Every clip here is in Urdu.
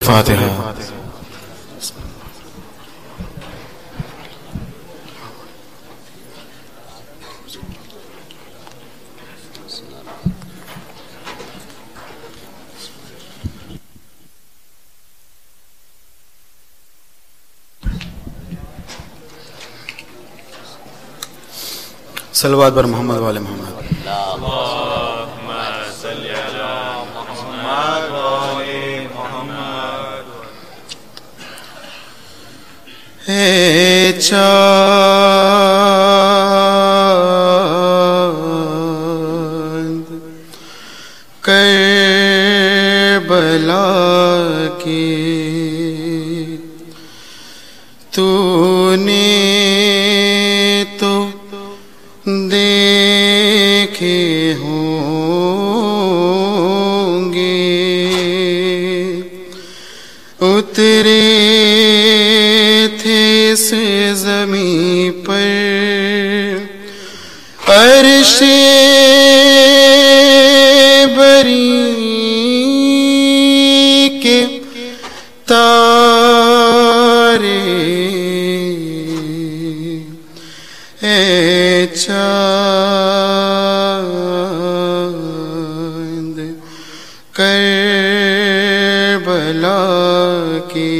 فاتحہ. صلوات بر محمد والے محمد. اللہم صلی علی محمد وآل محمد. اے چاند کربلا کی تو نے تو دیکھے ہوں گے اترے تھے اس زمین پر عرش بری کے تارے اے چاند کربلا کی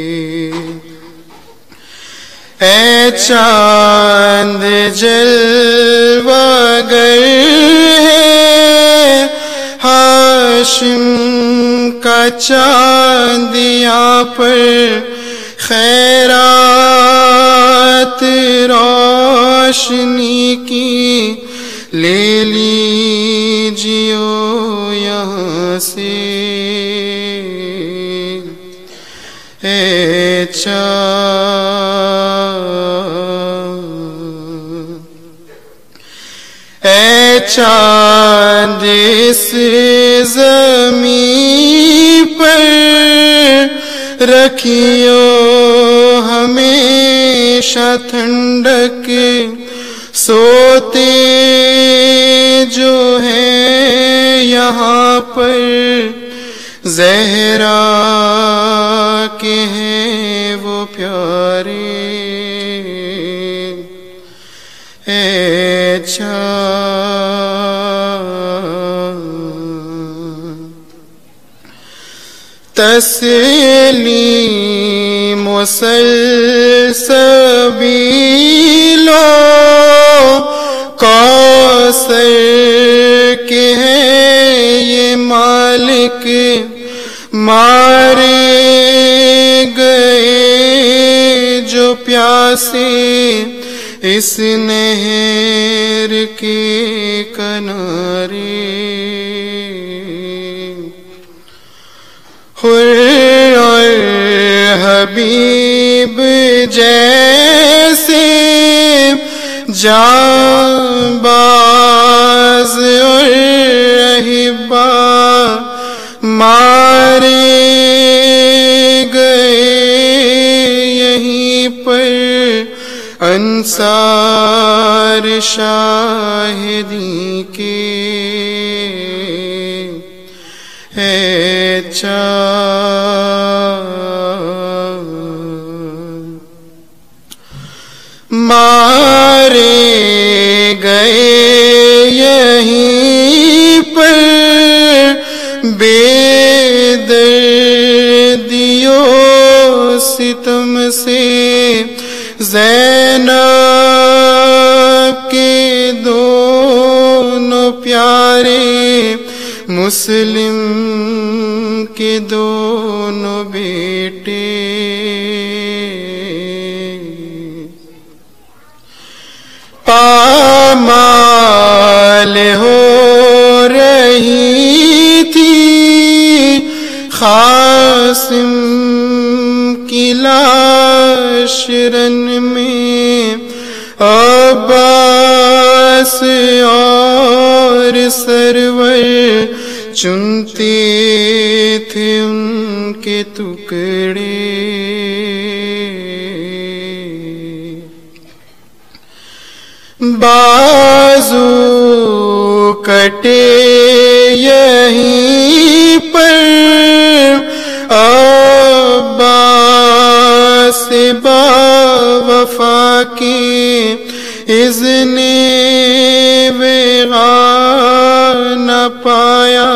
اے چاند جلوہ گر ہے ہاشم کا چاند یہاں پر خیرات روشنی کی لے لیجیو یہاں سے اے چاند اس زمین پر رکھیو ہمیشہ ٹھنڈک سوتے جو ہیں یہاں پر زہرا کے ہیں وہ پیارے اے تسلیم و سلسبیلو کوثر کے ہیں یہ مالک مارے گئے جو پیاسے اس نہر کے کنارے حر اور حبیب جیسے جانباز اور احبا مارے گئے یہیں پر انصار شاہدی کے ہے مارے گئے یہیں پر بے دردیوں ستم سے زینب کے دونوں پیارے مسلم کے دونوں بیٹے پامال ہو رہی تھی قاسم کی لاش رن میں عباس اور سرور چنتے تھے ان کے ٹکڑے بازو کٹے یہیں پر کی اذن وغا نہ پایا،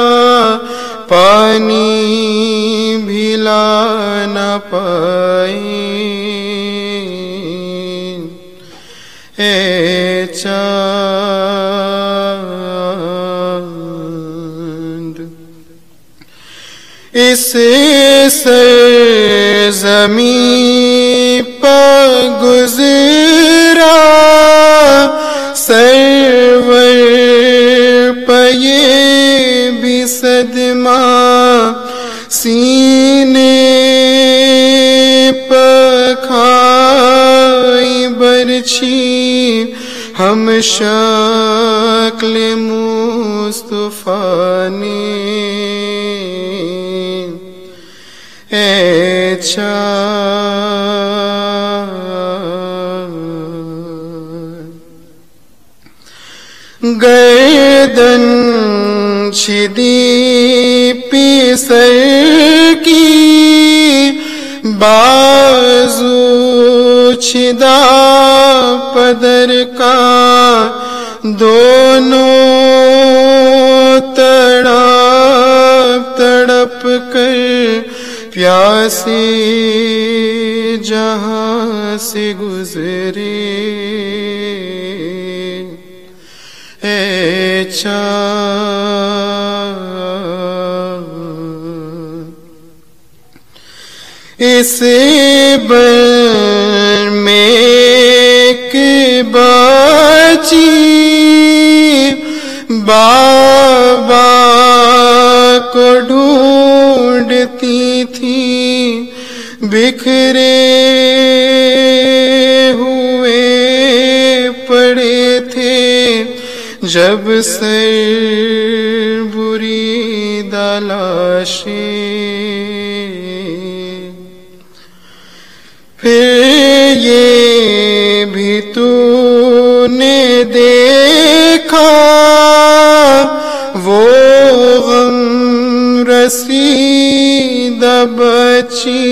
پانی بھی لا نہ پائی، اے چاند اس سرزمین پر گزرا، سرور پہ یہ بھی صدمہ، سینے پر کھائی برچھی، ہم شکل مصطفیٰ نے، اے چاند گردن چھدی پیسر کی، بازو چھدا پدر کا، دونوں تڑپ تڑپ کر پیاسے جہاں سے گزرے، اے چاند اس بر میں ایک بچی بابا کو ڈھونڈتی تھی، بکھرے ہوئے پڑے تھے، جب سر بری دلاشیں، پھر یہ بھی تو نے دیکھا، وہ غم رسیدہ بچی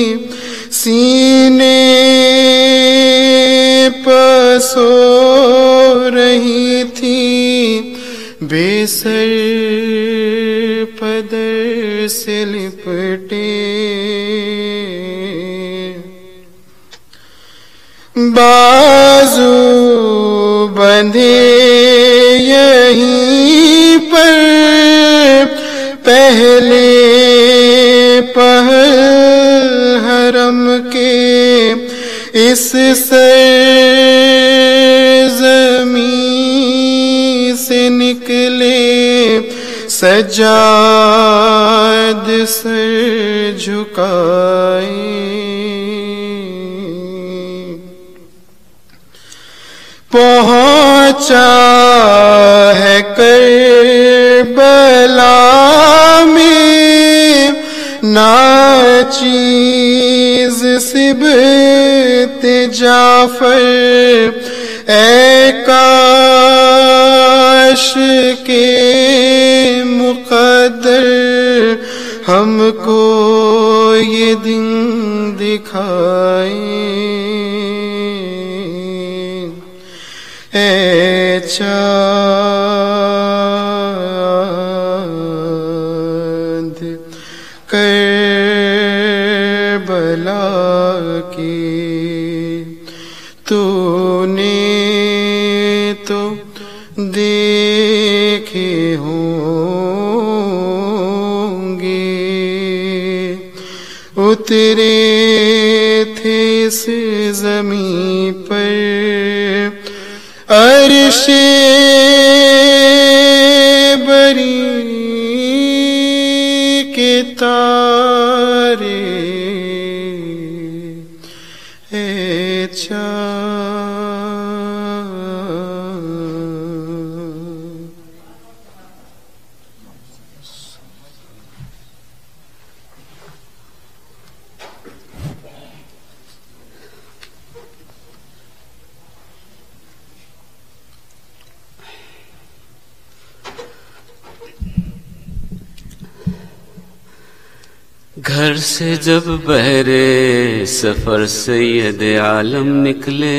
سینے پر سو رہی تھی، بے سر پدر سے لپٹے، بازو بندھے یہیں پر، پہلے پہل حرم کے اس سرزمین سے نکلے، سجاد سر جھکائے، پہنچا ہے کربلا میں ناچیز سبت جعفر، اے کاش کے مقدر ہم کو یہ دن دکھائے، اے چاند کربلا کی تو نے تو دیکھے ہوں گے، اترے تھے اس زمین پر عرش بری کے تارے، اے چاند گھر سے جب بہرے سفر سید عالم نکلے،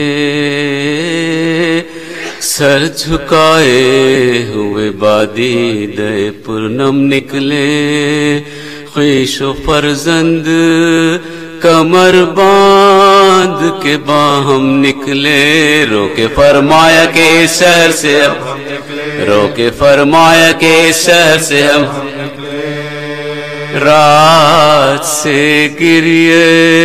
سر جھکائے ہوئے بادی دے پرنم نکلے، خویش و فرزند کمر باندھ کے باہم نکلے، رو کے فرمایا کہ اس شہر سے رو کے فرمایا کہ اس شہر سے ہم رات سے گریے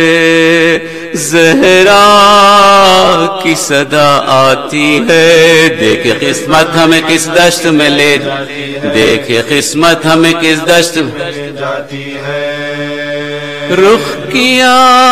زہرا کی صدا آتی ہے، دیکھے قسمت ہمیں کس دشت میں لے دیکھے قسمت ہمیں کس دشت میں جاتی ہے۔ رخ کیا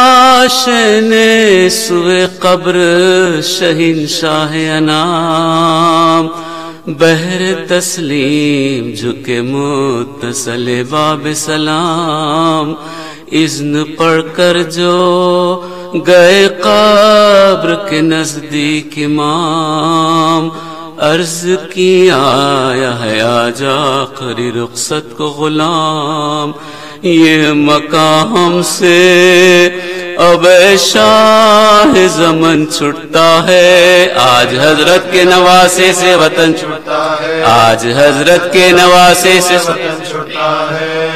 شہنے سوئے قبر شہنشاہ انام، بہر تسلیم جھکے متصل باب سلام، اذن پڑھ کر جو گئے قبر کے نزدیک امام، عرض کی آیا ہے آج آخری رخصت کو غلام، یہ مکان ہم سے اب شاہ زمن چھٹتا ہے، آج حضرت کے نواسے سے وطن چھٹتا ہے، آج حضرت کے نواسے سے وطن چھٹتا ہے۔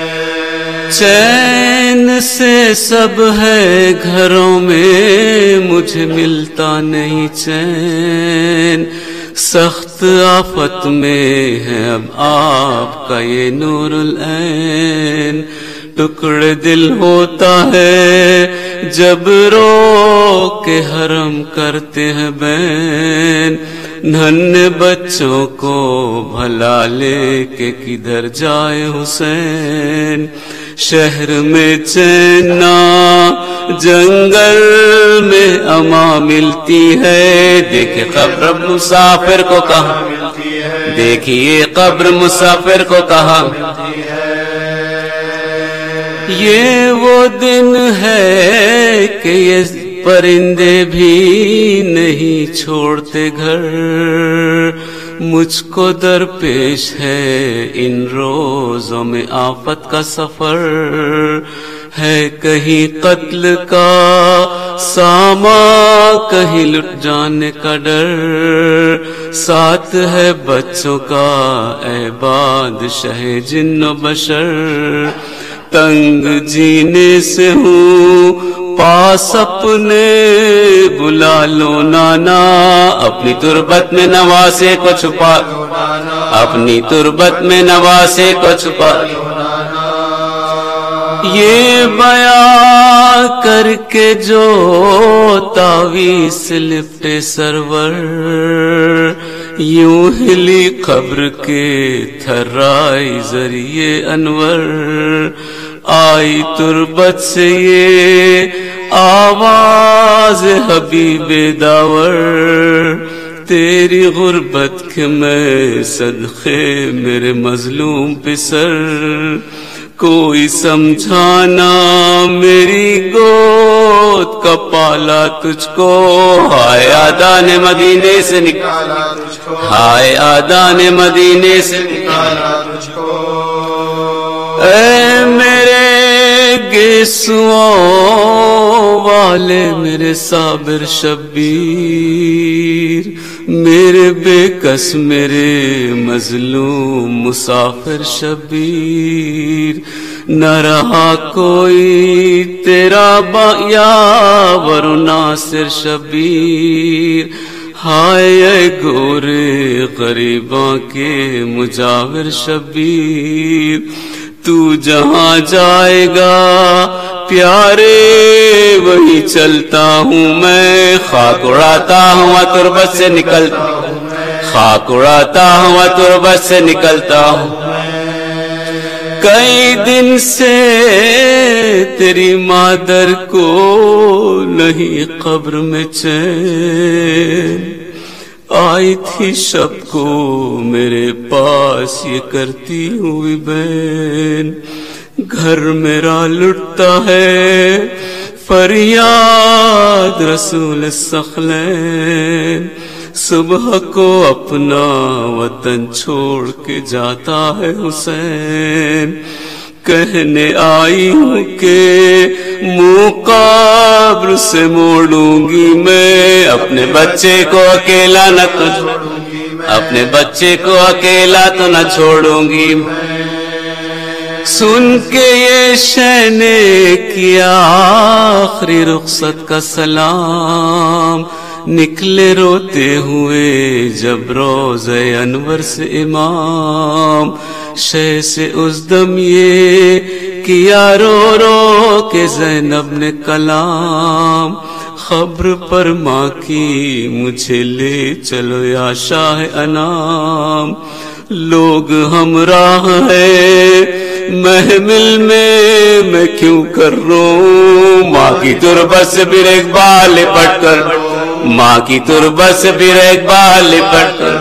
چین سے سب ہے گھروں میں مجھے ملتا نہیں چین، سخت آفت میں ہے اب آپ کا یہ نور العین، ٹکڑے دل ہوتا ہے جب رو کے حرم کرتے ہیں بین، ننھے بچوں کو بھلا لے کے کدھر جائے حسین، شہر میں چین نہ جنگل میں اما ملتی ہے، دیکھے قبر مسافر کو کہاں ملتی ہے، دیکھیے قبر مسافر کو کہاں ملتی ہے۔ یہ وہ دن ہے کہ یہ پرندے بھی نہیں چھوڑتے گھر، مجھ کو درپیش ہے ان روزوں میں آفت کا سفر، ہے کہیں قتل کا ساما کہیں لٹ جانے کا ڈر، ساتھ ہے بچوں کا اے بادشاہ جن و بشر، تنگ جینے سے ہوں پاس اپنے بلا لو نانا، اپنی تربت میں نواسے کو چھپا اپنی تربت میں نواسے کو چھپا، یہ بیان کر کے جو تعویذ سے لپٹے سرور، یوں ہلی قبر کے تھرائی ذریعے انور، آئی تربت سے یہ آواز حبیب داور، تیری غربت کے میں صدقے میرے مظلوم پسر، کوئی سمجھانا میری گود کا پالا تجھ کو، ہائے آدان مدینے سے نکالا تجھ کو، ہائے آدان مدینے سے نکالا تجھ کو، اے میرے گیسوؤں والے میرے صابر شبیر، میرے بے کس میرے مظلوم مسافر شبیر، نہ رہا کوئی تیرا یاور ناصر شبیر، ہائے اے گورے غریباں کے مجاور شبیر، تو جہاں جائے گا پیارے وہی چلتا ہوں میں، خاک اڑاتا ہوں تربت سے نکلتا ہوں، خاک اڑاتا ہوں تربت سے نکلتا ہوں، کئی دن سے تیری مادر کو نہیں قبر میں چین، آئی تھی شب کو میرے پاس یہ کرتی ہوئی بین، گھر میرا لٹتا ہے فریاد رسول ثقلین، صبح کو اپنا وطن چھوڑ کے جاتا ہے حسین، کہنے آئی ہوں کہ منہ قبر سے موڑوں گی میں، اپنے بچے کو اکیلا نہ اپنے بچے کو اکیلا تو نہ چھوڑوں گی۔ سن کے یہ شے نے کیا آخری رخصت کا سلام، نکلے روتے ہوئے جب روضہ انور سے امام، شے سے اس دم یہ کیا رو رو کے زینب نے کلام، خبر پر ماں کی مجھے لے چلو یا شاہ انام، لوگ ہمراہ ہیں محمل میں کیوں کر روں، ماں کی تربت سے پھر ایک بال لپٹ کر، ماں کی تربت سے پھر ایک بال لپٹ کر،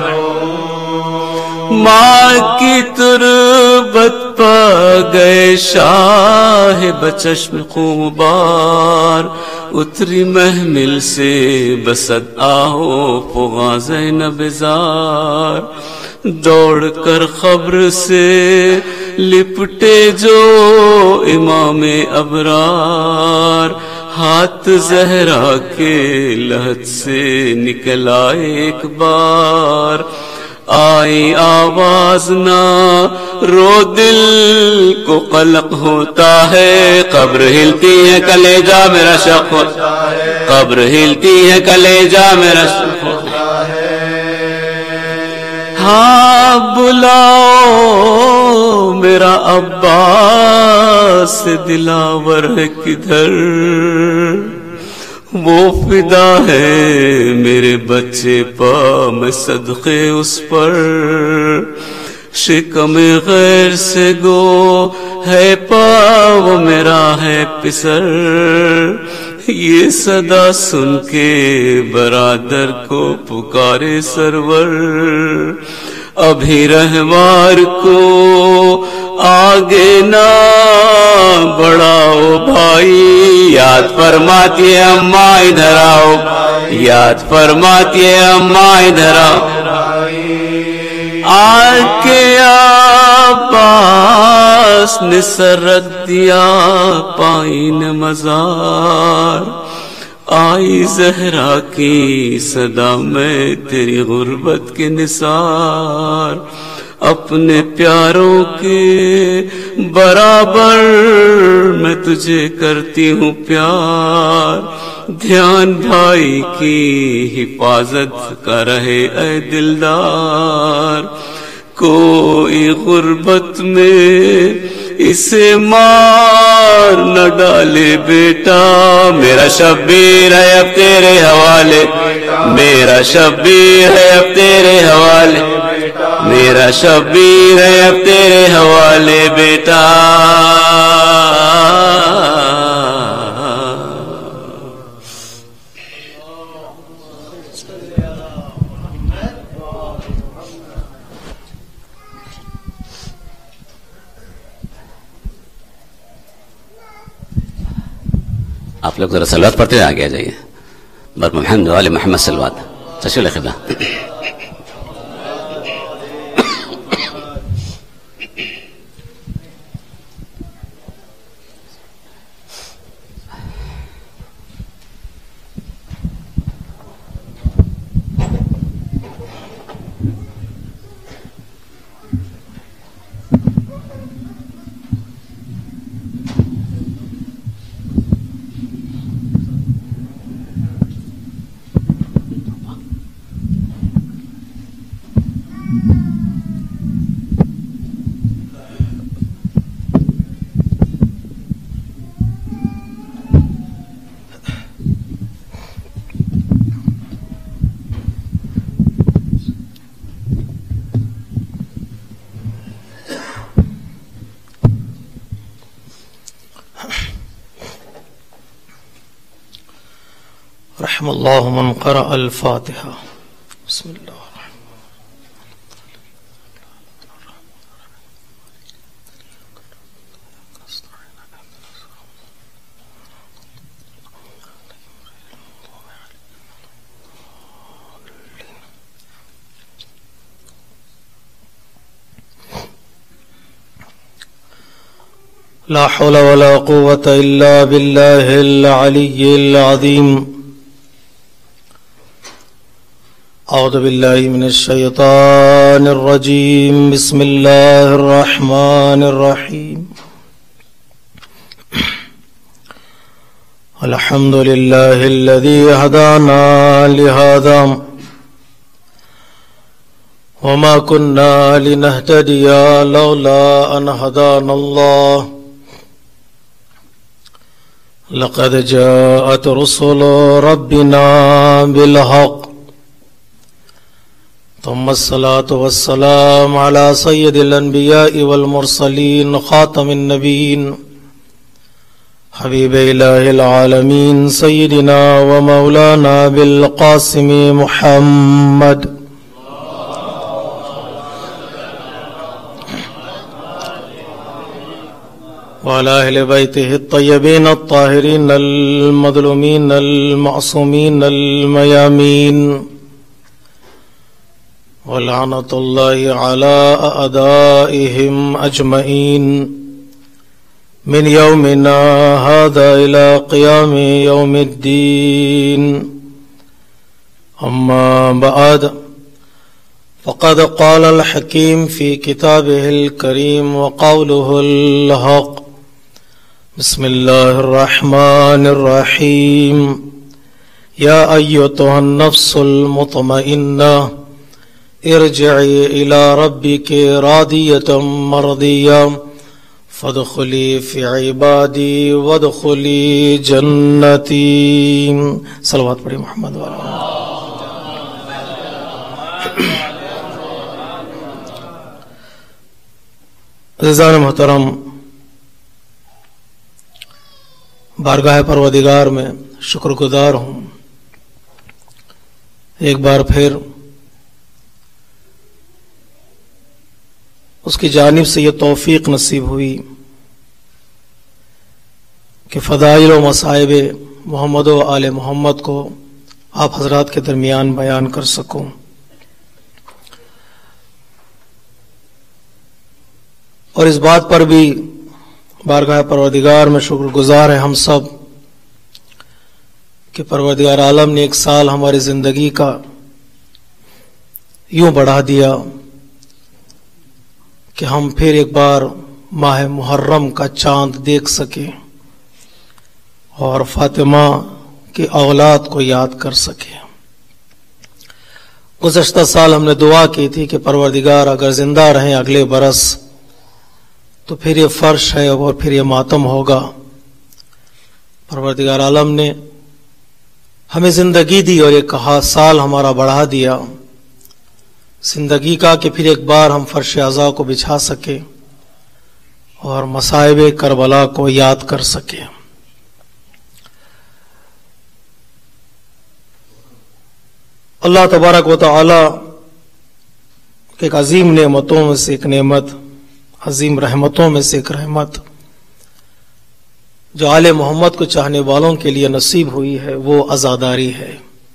ماں کی تربت پا گئے شاہ بچشم خون بار، اتری محمل سے بسد آہو فغاں زینب زار، دوڑ کر خبر سے لپٹے جو امام ابرار، ہاتھ زہرا کے لحد سے نکلا ایک بار، آئی آواز نہ رو دل کو قلق ہوتا ہے، قبر ہلتی ہے کلیجہ میرا شق ہوتا ہے، قبر ہلتی ہے کلیجہ میرا شق ہوتا ہے، ہاں بلاؤ میرا عباس دلاور ہے کدھر، وہ فدا ہے میرے بچے پا میں صدقے اس پر، شکم غیر سے گو ہے پا وہ میرا ہے پسر، یہ صدا سن کے برادر کو پکارے سرور، ابھی رہوار کو آگے نہ بڑھاؤ بھائی، یاد فرماتی ہے اماں ادھر آؤ، یاد فرماتی ہے اماں ادھر آؤ، آ کے عباس نے سر رکھ دیا پائن مزار، آئی زہرا کی صدا میں تیری غربت کے نثار، اپنے پیاروں کے برابر میں تجھے کرتی ہوں پیار، دھیان بھائی کی حفاظت کا رہے اے دلدار، کوئی غربت میں اسے مار نہ ڈالے بیٹا، میرا شبیر ہے اب تیرے حوالے، میرا شبیر ہے اب تیرے حوالے، میرا شبیر ہے اب تیرے حوالے بیٹا، آپ لوگ ذرا صلوات پڑھتے ہوئے آگے آ جائیے، بر محمد وآل محمد صلوات، تشریف خدا۔ رحم اللہ من قرأ الفاتحہ۔ بسم اللہ لا حول ولا قوة إلا بالله العلي العظيم. أعوذ بالله من الشيطان الرجيم. بسم الله الرحمن الرحيم. الحمد لله الذي هدانا لهذا وما كنا لنهتدي لولا أن هدانا الله. لقد جاءت رسل ربنا بالحق ثم الصلاة والسلام على سيد الأنبياء والمرسلين خاتم النبيين حبيب إله العالمين سيدنا ومولانا بالقاسم محمد وعلى أهل بيته الطيبين الطاهرين المظلومين المعصومين الميامين ولعنة الله على أعدائهم أجمعين من يومنا هذا إلى قيام يوم الدين. أما بعد فقد قال الحكيم في كتابه الكريم وقوله الحق. بسم الله الرحمن الرحيم. يا أيتها النفس المطمئنة ارجعي إلى ربك راضية مرضية فادخلي في عبادي وادخلي جنتي. صلوات پڑھی محمد والا. عزیزان محترم، بارگاہ پروردگار میں شکر گزار ہوں ایک بار پھر اس کی جانب سے یہ توفیق نصیب ہوئی کہ فضائل و مصائب محمد و آل محمد کو آپ حضرات کے درمیان بیان کر سکوں. اور اس بات پر بھی بارگاہ پروردگار میں شکر گزار ہیں ہم سب کہ پروردگار عالم نے ایک سال ہماری زندگی کا یوں بڑھا دیا کہ ہم پھر ایک بار ماہ محرم کا چاند دیکھ سکیں اور فاطمہ کی اولاد کو یاد کر سکیں. گزشتہ سال ہم نے دعا کی تھی کہ پروردگار اگر زندہ رہیں اگلے برس تو پھر یہ فرش ہے اور پھر یہ ماتم ہوگا. پروردگار عالم نے ہمیں زندگی دی اور ایک سال ہمارا بڑھا دیا زندگی کا کہ پھر ایک بار ہم فرش عزا کو بچھا سکیں اور مصائب کربلا کو یاد کر سکیں. اللہ تبارک و تعالی ایک عظیم نعمتوں میں سے ایک نعمت، عظیم رحمتوں میں سے ایک رحمت جو آل محمد کو چاہنے والوں کے لیے نصیب ہوئی ہے وہ عزاداری ہے.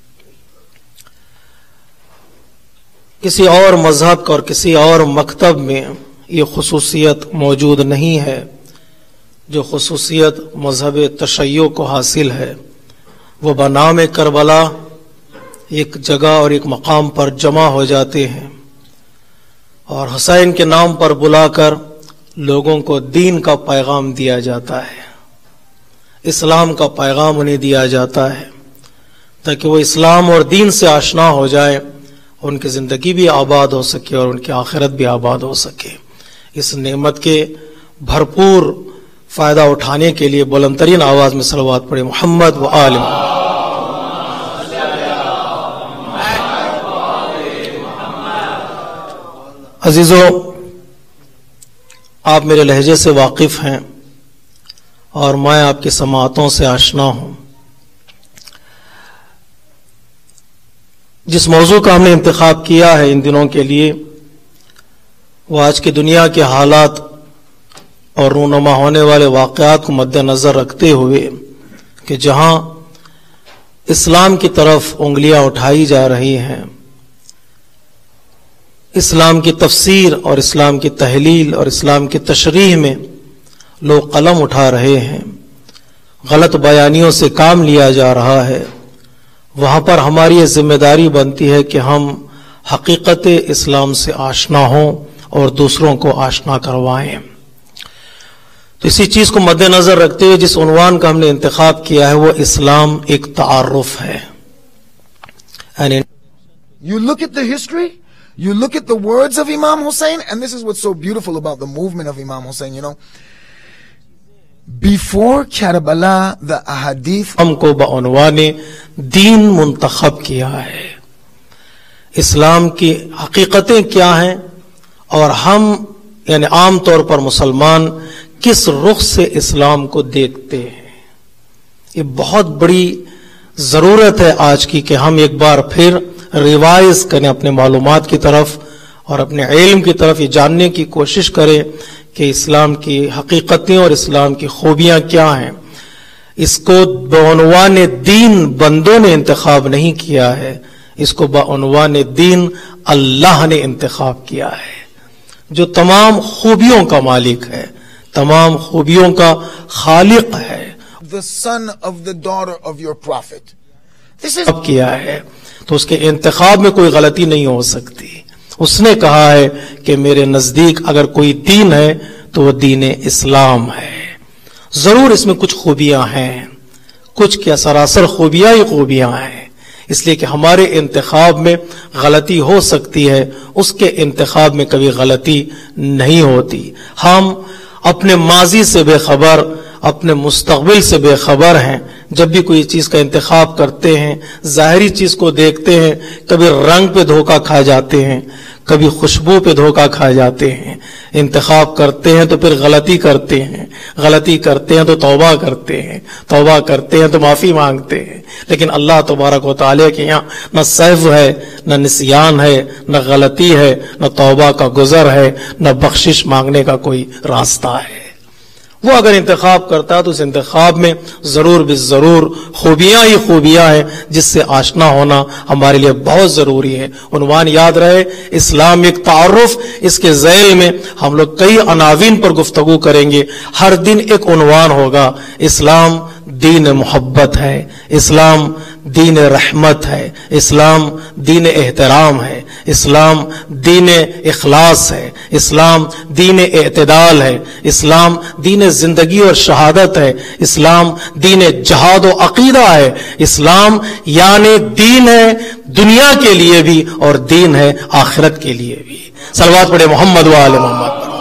کسی اور مذہب کا اور کسی اور مکتب میں یہ خصوصیت موجود نہیں ہے جو خصوصیت مذہب تشیع کو حاصل ہے. وہ بنام کربلا ایک جگہ اور ایک مقام پر جمع ہو جاتے ہیں اور حسین کے نام پر بلا کر لوگوں کو دین کا پیغام دیا جاتا ہے، اسلام کا پیغام انہیں دیا جاتا ہے تاکہ وہ اسلام اور دین سے آشنا ہو جائے، ان کی زندگی بھی آباد ہو سکے اور ان کی آخرت بھی آباد ہو سکے. اس نعمت کے بھرپور فائدہ اٹھانے کے لیے بلند ترین آواز میں صلوات پڑھے محمد و آل محمد. عزیزو، آپ میرے لہجے سے واقف ہیں اور میں آپ کی سماعتوں سے آشنا ہوں. جس موضوع کا ہم نے انتخاب کیا ہے ان دنوں کے لیے وہ آج کی دنیا کے حالات اور رونما ہونے والے واقعات کو مد نظر رکھتے ہوئے کہ جہاں اسلام کی طرف انگلیاں اٹھائی جا رہی ہیں، اسلام کی تفسیر اور اسلام کی تحلیل اور اسلام کی تشریح میں لوگ قلم اٹھا رہے ہیں، غلط بیانیوں سے کام لیا جا رہا ہے، وہاں پر ہماری یہ ذمہ داری بنتی ہے کہ ہم حقیقت اسلام سے آشنا ہوں اور دوسروں کو آشنا کروائیں۔ تو اسی چیز کو مد نظر رکھتے ہوئے جس عنوان کا ہم نے انتخاب کیا ہے وہ اسلام ایک تعارف ہے۔ You look at the history, you look at the words of Imam Hussein, and this is what's so beautiful about the movement of Imam Hussein, you know. Before Karbala, the ahadith ہم کو بعنوان دین منتخب کیا ہے، اسلام کی حقیقتیں کیا ہیں اور ہم یعنی عام طور پر مسلمان کس رخ سے اسلام کو دیکھتے ہیں۔ یہ بہت بڑی ضرورت ہے آج کی کہ ہم ایک بار پھر ریوائز کریں اپنے معلومات کی طرف اور اپنے علم کی طرف، یہ جاننے کی کوشش کریں کہ اسلام کی حقیقتیں اور اسلام کی خوبیاں کیا ہیں۔ اس کو بعنوان دین بندوں نے انتخاب نہیں کیا ہے، اس کو بعنوان دین اللہ نے انتخاب کیا ہے، جو تمام خوبیوں کا مالک ہے، تمام خوبیوں کا خالق ہے، the son of the daughter of your prophet. This is اب کیا ہے تو اس کے انتخاب میں کوئی غلطی نہیں ہو سکتی۔ اس نے کہا ہے کہ میرے نزدیک اگر کوئی دین ہے تو وہ دین اسلام ہے۔ ضرور اس میں کچھ خوبیاں ہیں، کچھ کیا سراسر خوبیاں ہی خوبیاں ہیں، اس لیے کہ ہمارے انتخاب میں غلطی ہو سکتی ہے، اس کے انتخاب میں کبھی غلطی نہیں ہوتی۔ ہم اپنے ماضی سے بے خبر، اپنے مستقبل سے بے خبر ہیں۔ جب بھی کوئی چیز کا انتخاب کرتے ہیں، ظاہری چیز کو دیکھتے ہیں، کبھی رنگ پہ دھوکہ کھا جاتے ہیں، کبھی خوشبو پہ دھوکہ کھا جاتے ہیں۔ انتخاب کرتے ہیں تو پھر غلطی کرتے ہیں، غلطی کرتے ہیں تو توبہ کرتے ہیں، توبہ کرتے ہیں تو معافی مانگتے ہیں۔ لیکن اللہ تبارک و تعالیٰ کے یہاں نہ سہو ہے، نہ نسیان ہے، نہ غلطی ہے، نہ توبہ کا گزر ہے، نہ بخشش مانگنے کا کوئی راستہ ہے۔ وہ اگر انتخاب کرتا ہے تو اس انتخاب میں ضرور بالضرور خوبیاں ہی خوبیاں ہیں، جس سے آشنا ہونا ہمارے لیے بہت ضروری ہے۔ عنوان یاد رہے، اسلام ایک تعارف، اس کے ذیل میں ہم لوگ کئی عناوین پر گفتگو کریں گے۔ ہر دن ایک عنوان ہوگا، اسلام دین محبت ہے، اسلام دین رحمت ہے، اسلام دین احترام ہے، اسلام دین اخلاص ہے، اسلام دین اعتدال ہے، اسلام دین زندگی اور شہادت ہے، اسلام دین جہاد و عقیدہ ہے، اسلام یعنی دین ہے دنیا کے لیے بھی اور دین ہے آخرت کے لیے بھی۔ صلوات پڑھے محمد و آل محمد پر۔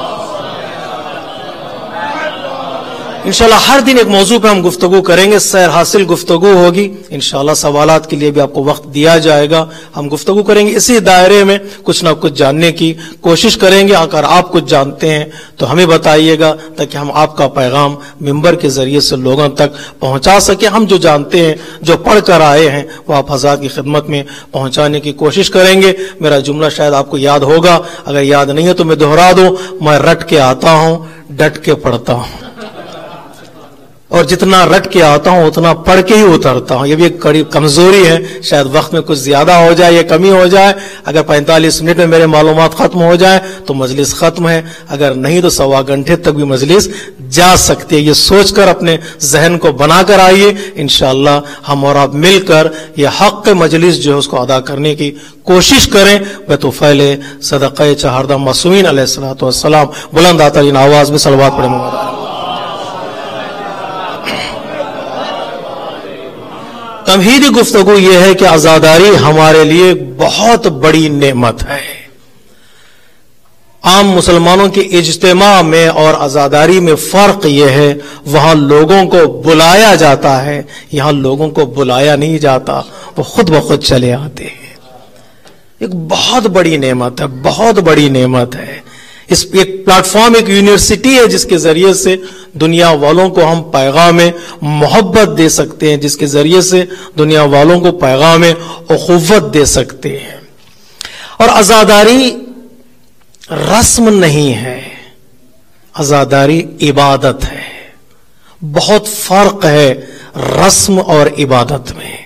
انشاءاللہ ہر دن ایک موضوع پہ ہم گفتگو کریں گے، سیر حاصل گفتگو ہوگی، انشاءاللہ سوالات کے لیے بھی آپ کو وقت دیا جائے گا، ہم گفتگو کریں گے، اسی دائرے میں کچھ نہ کچھ جاننے کی کوشش کریں گے۔ اگر آپ کچھ جانتے ہیں تو ہمیں بتائیے گا تاکہ ہم آپ کا پیغام ممبر کے ذریعے سے لوگوں تک پہنچا سکیں۔ ہم جو جانتے ہیں، جو پڑھ کر آئے ہیں، وہ آپ حضرات کی خدمت میں پہنچانے کی کوشش کریں گے۔ میرا جملہ شاید آپ کو یاد ہوگا، اگر یاد نہیں ہے تو میں دہرا دوں، میں رٹ کے آتا ہوں، ڈٹ کے پڑھتا ہوں، اور جتنا رٹ کے آتا ہوں اتنا پڑھ کے ہی اترتا ہوں۔ یہ بھی ایک قریب کمزوری ہے، شاید وقت میں کچھ زیادہ ہو جائے یا کمی ہو جائے۔ اگر 45 منٹ میں میرے معلومات ختم ہو جائے تو مجلس ختم ہے، اگر نہیں تو سوا گھنٹے تک بھی مجلس جا سکتی ہے۔ یہ سوچ کر اپنے ذہن کو بنا کر آئیے، انشاءاللہ ہم اور آپ مل کر یہ حق مجلس جو ہے اس کو ادا کرنے کی کوشش کریں۔ بطفیل صدقہ چہاردہ معصومین علیہ الصلوۃ والسلام، بلند ترین آواز میں صلوات پڑھیں۔ تمہیدی گفتگو یہ ہے کہ عزاداری ہمارے لیے بہت بڑی نعمت ہے۔ عام مسلمانوں کے اجتماع میں اور عزاداری میں فرق یہ ہے، وہاں لوگوں کو بلایا جاتا ہے، یہاں لوگوں کو بلایا نہیں جاتا، وہ خود بخود چلے آتے ہیں۔ ایک بہت بڑی نعمت ہے، بہت بڑی نعمت ہے۔ اس ایک پلیٹ فارم، ایک یونیورسٹی ہے جس کے ذریعے سے دنیا والوں کو ہم پیغام محبت دے سکتے ہیں، جس کے ذریعے سے دنیا والوں کو پیغام اخوت دے سکتے ہیں۔ اور عزاداری رسم نہیں ہے، عزاداری عبادت ہے۔ بہت فرق ہے رسم اور عبادت میں۔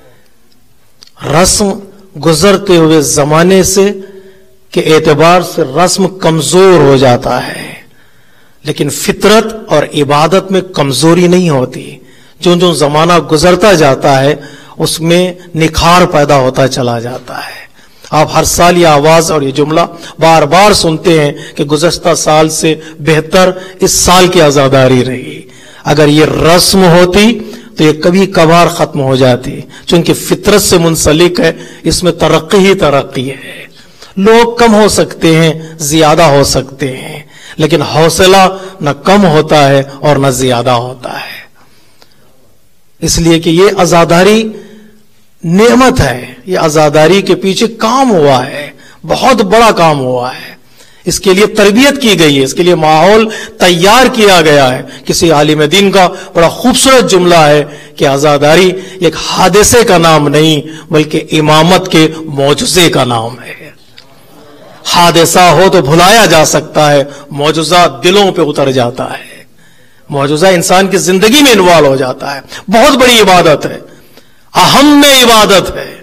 رسم گزرتے ہوئے زمانے سے کے اعتبار سے رسم کمزور ہو جاتا ہے، لیکن فطرت اور عبادت میں کمزوری نہیں ہوتی. جو زمانہ گزرتا جاتا ہے اس میں نکھار پیدا ہوتا چلا جاتا ہے. آپ ہر سال یہ آواز اور یہ جملہ بار بار سنتے ہیں کہ گزشتہ سال سے بہتر اس سال کی عزاداری رہی. اگر یہ رسم ہوتی تو یہ کبھی کبھار ختم ہو جاتی. چونکہ فطرت سے منسلک ہے، اس میں ترقی ہی ترقی ہے. لوگ کم ہو سکتے ہیں، زیادہ ہو سکتے ہیں، لیکن حوصلہ نہ کم ہوتا ہے اور نہ زیادہ ہوتا ہے. اس لیے کہ یہ عزاداری نعمت ہے. یہ عزاداری کے پیچھے کام ہوا ہے، بہت بڑا کام ہوا ہے. اس کے لیے تربیت کی گئی ہے، اس کے لیے ماحول تیار کیا گیا ہے. کسی عالم دین کا بڑا خوبصورت جملہ ہے کہ عزاداری ایک حادثے کا نام نہیں بلکہ امامت کے معجزے کا نام ہے. حادثہ ہو تو بھلایا جا سکتا ہے، معجزہ دلوں پہ اتر جاتا ہے. معجزہ انسان کی زندگی میں انوالو ہو جاتا ہے. بہت بڑی عبادت ہے، اہم عبادت ہے،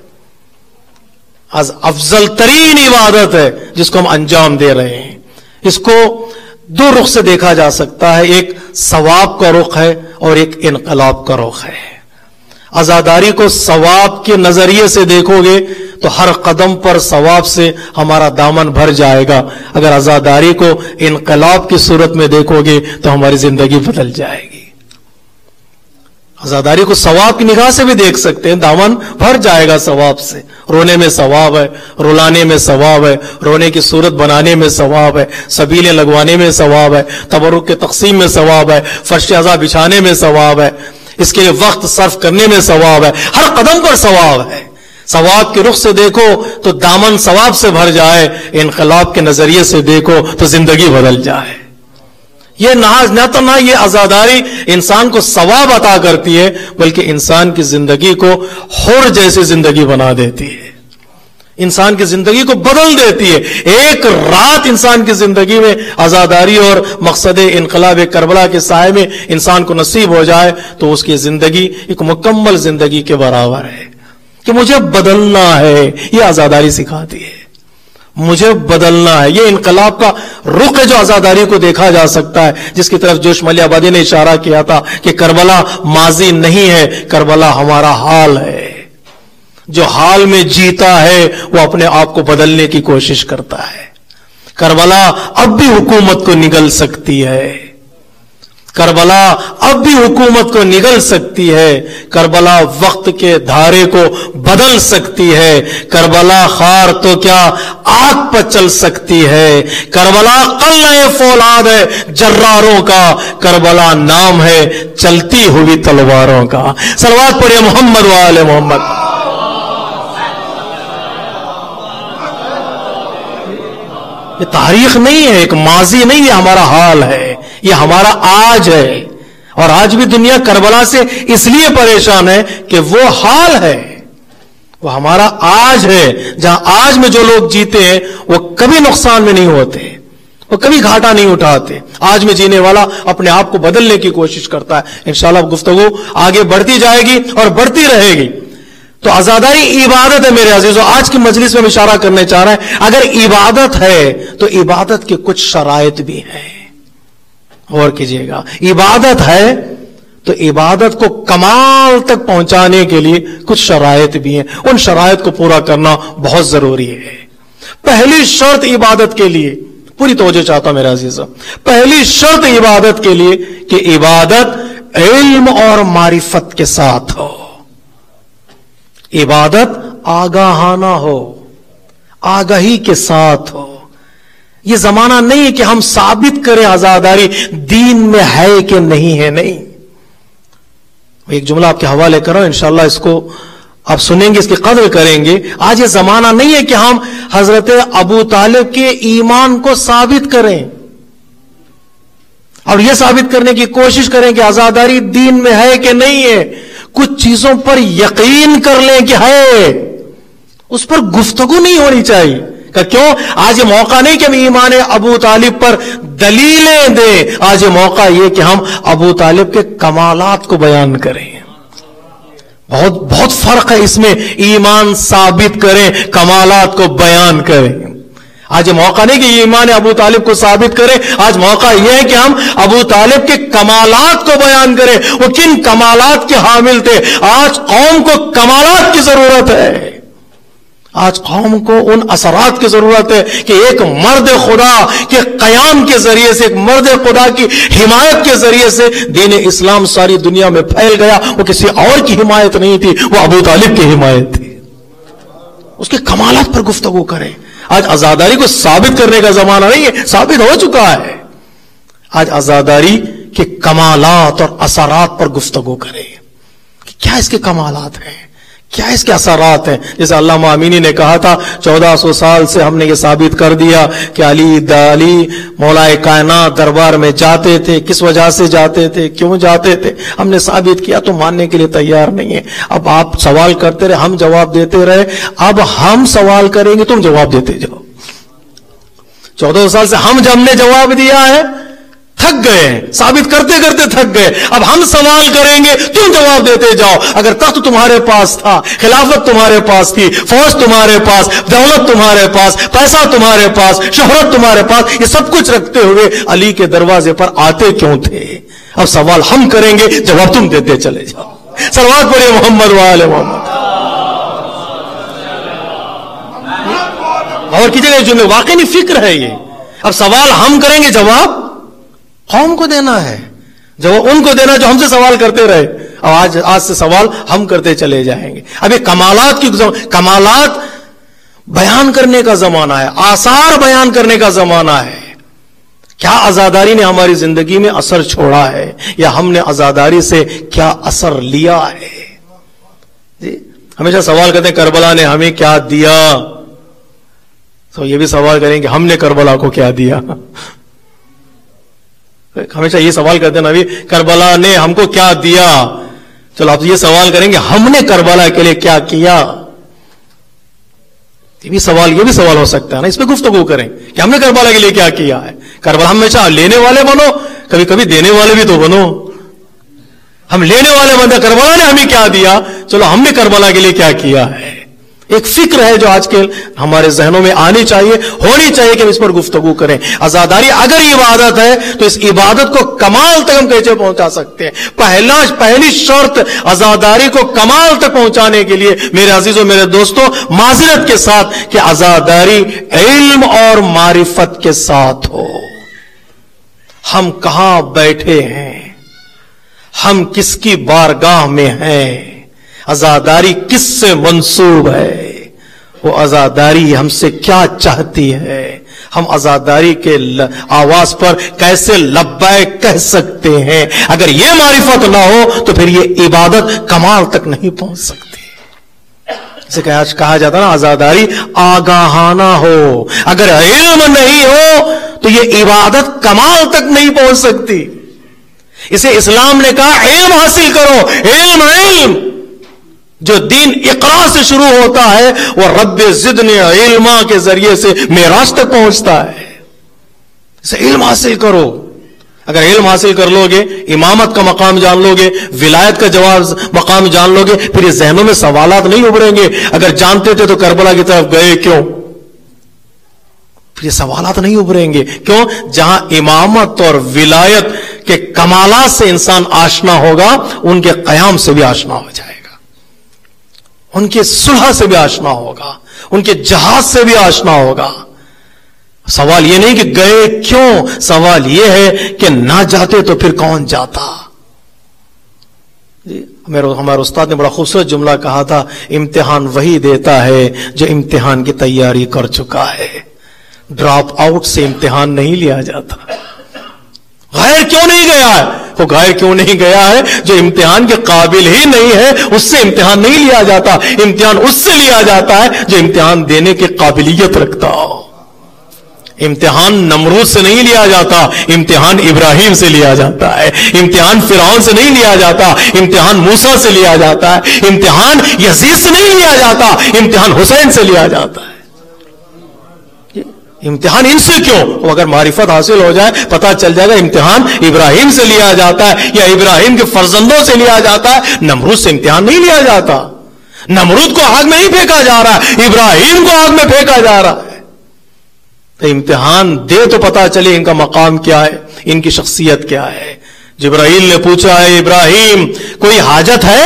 افضل ترین عبادت ہے جس کو ہم انجام دے رہے ہیں. اس کو دو رخ سے دیکھا جا سکتا ہے، ایک ثواب کا رخ ہے اور ایک انقلاب کا رخ ہے. عزاداری کو ثواب کے نظریے سے دیکھو گے تو ہر قدم پر ثواب سے ہمارا دامن بھر جائے گا. اگر عزاداری کو انقلاب کی صورت میں دیکھو گے تو ہماری زندگی بدل جائے گی. عزاداری کو ثواب کی نگاہ سے بھی دیکھ سکتے ہیں، دامن بھر جائے گا ثواب سے. رونے میں ثواب ہے، رلانے میں ثواب ہے، رونے کی صورت بنانے میں ثواب ہے، سبیلیں لگوانے میں ثواب ہے، تبرک کے تقسیم میں ثواب ہے، فرش عزا بچھانے میں ثواب ہے، اس کے لیے وقت صرف کرنے میں ثواب ہے. ہر قدم پر ثواب ہے. ثواب کے رخ سے دیکھو تو دامن ثواب سے بھر جائے، انقلاب کے نظریے سے دیکھو تو زندگی بدل جائے. یہ نہ یہ عزاداری انسان کو ثواب عطا کرتی ہے بلکہ انسان کی زندگی کو حور جیسی زندگی بنا دیتی ہے، انسان کی زندگی کو بدل دیتی ہے. ایک رات انسان کی زندگی میں عزاداری اور مقصد انقلاب کربلا کے سائے میں انسان کو نصیب ہو جائے تو اس کی زندگی ایک مکمل زندگی کے برابر ہے. کہ مجھے بدلنا ہے، یہ عزاداری سکھاتی ہے. مجھے بدلنا ہے، یہ انقلاب کا رخ ہے جو عزاداری کو دیکھا جا سکتا ہے، جس کی طرف جوش ملیح آبادی نے اشارہ کیا تھا کہ کربلا ماضی نہیں ہے، کربلا ہمارا حال ہے. جو حال میں جیتا ہے وہ اپنے آپ کو بدلنے کی کوشش کرتا ہے. کربلا اب بھی حکومت کو نگل سکتی ہے، کربلا اب بھی حکومت کو نگل سکتی ہے، کربلا وقت کے دھارے کو بدل سکتی ہے. کربلا خار تو کیا آگ پر چل سکتی ہے. کربلا قلعہ فولاد ہے جراروں کا، کربلا نام ہے چلتی ہوئی تلواروں کا. صلوات پڑھیے محمد وآل محمد. یہ تاریخ نہیں ہے، ایک ماضی نہیں، یہ ہمارا حال ہے، یہ ہمارا آج ہے. اور آج بھی دنیا کربلا سے اس لیے پریشان ہے کہ وہ حال ہے، وہ ہمارا آج ہے. جہاں آج میں جو لوگ جیتے ہیں وہ کبھی نقصان میں نہیں ہوتے، وہ کبھی گھاٹا نہیں اٹھاتے. آج میں جینے والا اپنے آپ کو بدلنے کی کوشش کرتا ہے. انشاءاللہ گفتگو آگے بڑھتی جائے گی اور بڑھتی رہے گی. تو عزاداری عبادت ہے میرے عزیزوں. آج کی مجلس میں اشارہ کرنے چاہ رہا ہے، اگر عبادت ہے تو عبادت کے کچھ شرائط بھی ہیں. غور کیجئے گا، عبادت ہے تو عبادت کو کمال تک پہنچانے کے لیے کچھ شرائط بھی ہیں. ان شرائط کو پورا کرنا بہت ضروری ہے. پہلی شرط عبادت کے لیے، پوری توجہ چاہتا ہوں میرے عزیزوں، پہلی شرط عبادت کے لیے کہ عبادت علم اور معرفت کے ساتھ ہو. عبادت آگاہانہ ہو، آگاہی کے ساتھ ہو. یہ زمانہ نہیں ہے کہ ہم ثابت کریں عزاداری دین میں ہے کہ نہیں ہے. نہیں، ایک جملہ آپ کے حوالے کرو، انشاءاللہ اس کو آپ سنیں گے، اس کی قدر کریں گے. آج یہ زمانہ نہیں ہے کہ ہم حضرت ابو طالب کے ایمان کو ثابت کریں اور یہ ثابت کرنے کی کوشش کریں کہ عزاداری دین میں ہے کہ نہیں ہے. کچھ چیزوں پر یقین کر لیں کہ ہے، اس پر گفتگو نہیں ہونی چاہیے. کہ کیوں؟ آج یہ موقع نہیں کہ ہم ایمان ابو طالب پر دلیلیں دیں. آج یہ موقع یہ کہ ہم ابو طالب کے کمالات کو بیان کریں. بہت فرق ہے اس میں، ایمان ثابت کریں، کمالات کو بیان کریں. آج یہ موقع نہیں کہ یہ ایمان ابو طالب کو ثابت کرے، آج موقع یہ ہے کہ ہم ابو طالب کے کمالات کو بیان کریں، وہ کن کمالات کے حامل تھے۔ آج قوم کو کمالات کی ضرورت ہے، آج قوم کو ان اثرات کی ضرورت ہے کہ ایک مرد خدا کے قیام کے ذریعے سے، ایک مرد خدا کی حمایت کے ذریعے سے دین اسلام ساری دنیا میں پھیل گیا۔ وہ کسی اور کی حمایت نہیں تھی، وہ ابو طالب کی حمایت تھی۔ اس کے کمالات پر گفتگو کریں۔ آج عزاداری کو ثابت کرنے کا زمانہ نہیں ہے، ثابت ہو چکا ہے۔ آج عزاداری کے کمالات اور اثرات پر گفتگو کریں کہ کیا اس کے کمالات ہیں، کیا اس کے اثرات ہیں۔ جیسے علامہ امینی نے کہا تھا 1400 سال سے ہم نے یہ ثابت کر دیا کہ علی مولائے کائنات دربار میں جاتے تھے، کس وجہ سے جاتے تھے، کیوں جاتے تھے، ہم نے ثابت کیا، تم ماننے کے لیے تیار نہیں ہے۔ اب آپ سوال کرتے رہے، ہم جواب دیتے رہے، اب ہم سوال کریں گے، تم جواب دیتے جاؤ۔ 1400 سال سے ہم نے جواب دیا ہے، تھک گئے، ثابت کرتے کرتے تھک گئے، اب ہم سوال کریں گے، تم جواب دیتے جاؤ۔ اگر تخت تمہارے پاس تھا، خلافت تمہارے پاس تھی، فوج تمہارے پاس، دولت تمہارے پاس، پیسہ تمہارے پاس، شہرت تمہارے پاس، یہ سب کچھ رکھتے ہوئے علی کے دروازے پر آتے کیوں تھے؟ اب سوال ہم کریں گے، جواب تم دیتے چلے جاؤ۔ صلوات پڑھیے محمد وآل محمد۔ اور کیجیے گا، جو واقعی فکر ہے یہ۔ اب سوال ہم کریں گے، جواب قوم کو دینا ہے، جواب ان کو دینا جو ہم سے سوال کرتے رہے۔ اب آج سے سوال ہم کرتے چلے جائیں گے۔ اب یہ کمالات بیان کرنے کا زمانہ ہے، آثار بیان کرنے کا زمانہ ہے۔ کیا عزاداری نے ہماری زندگی میں اثر چھوڑا ہے، یا ہم نے عزاداری سے کیا اثر لیا ہے؟ جی ہمیشہ سوال کرتے ہیں کربلا نے ہمیں کیا دیا، تو یہ بھی سوال کریں کہ ہم نے کربلا کو کیا دیا۔ ہمیشہ یہ سوال کرتے ہیں نبی کربلا نے ہم کو کیا دیا، چلو آپ یہ سوال کریں گے ہم نے کربلا کے لیے کیا کیا۔ یہ بھی سوال ہو سکتا ہے نا، اس پہ گفتگو کریں کہ ہم نے کربلا کے لیے کیا کیا ہے۔ کربلا ہمیشہ لینے والے بنو، کبھی کبھی دینے والے بھی تو بنو۔ ہم لینے والے بنتے، کربلا نے ہمیں کیا دیا، چلو ہم نے کربلا کے لیے کیا کیا ہے۔ ایک فکر ہے جو آج کے ہمارے ذہنوں میں آنی چاہیے، ہونی چاہیے کہ ہم اس پر گفتگو کریں۔ عزاداری اگر عبادت ہے تو اس عبادت کو کمال تک ہم کیسے پہنچا سکتے ہیں؟ پہلی شرط عزاداری کو کمال تک پہنچانے کے لیے میرے عزیزوں، میرے دوستوں، معذرت کے ساتھ کہ عزاداری علم اور معرفت کے ساتھ ہو۔ ہم کہاں بیٹھے ہیں، ہم کس کی بارگاہ میں ہیں، عزاداری کس سے منسوب ہے، وہ عزاداری ہم سے کیا چاہتی ہے، ہم عزاداری کے آواز پر کیسے لبیک کہہ سکتے ہیں۔ اگر یہ معرفت نہ ہو تو پھر یہ عبادت کمال تک نہیں پہنچ سکتی۔ جسے کہا جاتا نا عزاداری آگاہانہ ہو، اگر علم نہیں ہو تو یہ عبادت کمال تک نہیں پہنچ سکتی۔ اسے اسلام نے کہا علم حاصل کرو، علم جو دین اقرا سے شروع ہوتا ہے وہ رب زدنی علما کے ذریعے سے معراج تک پہنچتا ہے۔ اسے علم حاصل کرو، اگر علم حاصل کر لو گے، امامت کا مقام جان لو گے، ولایت کا مقام جان لو گے، پھر یہ ذہنوں میں سوالات نہیں ابھریں گے اگر جانتے تھے تو کربلا کی طرف گئے کیوں، پھر یہ سوالات نہیں ابھریں گے۔ کیوں؟ جہاں امامت اور ولایت کے کمالات سے انسان آشنا ہوگا، ان کے قیام سے بھی آشنا ہو جائے گا، ان کے صلح سے بھی آشنا ہوگا، ان کے جہاد سے بھی آشنا ہوگا۔ سوال یہ نہیں کہ گئے کیوں، سوال یہ ہے کہ نہ جاتے تو پھر کون جاتا۔ ہمارے استاد نے بڑا خوبصورت جملہ کہا تھا، امتحان وہی دیتا ہے جو امتحان کی تیاری کر چکا ہے، ڈراپ آؤٹ سے امتحان نہیں لیا جاتا۔ غیر کیوں نہیں گیا ہے، وہ غیر کیوں نہیں گیا ہے جو امتحان کے قابل ہی نہیں ہے، اس سے امتحان نہیں لیا جاتا، امتحان اس سے لیا جاتا ہے جو امتحان دینے کی قابلیت رکھتا ہو۔ امتحان نمرود سے نہیں لیا جاتا، امتحان ابراہیم سے لیا جاتا ہے، امتحان فرعون سے نہیں لیا جاتا، امتحان موسیٰ سے لیا جاتا ہے، امتحان یزید سے نہیں لیا جاتا، امتحان حسین سے لیا جاتا ہے۔ امتحان ان سے کیوں؟ اگر معرفت حاصل ہو جائے پتہ چل جائے گا امتحان ابراہیم سے لیا جاتا ہے یا ابراہیم کے فرزندوں سے لیا جاتا ہے، نمرود سے امتحان نہیں لیا جاتا۔ نمرود کو آگ میں نہیں پھینکا جا رہا ہے، ابراہیم کو آگ میں پھینکا جا رہا ہے۔ تو امتحان دے تو پتا چلے ان کا مقام کیا ہے، ان کی شخصیت کیا ہے۔ جبرائیل نے پوچھا ہے ابراہیم کوئی حاجت ہے؟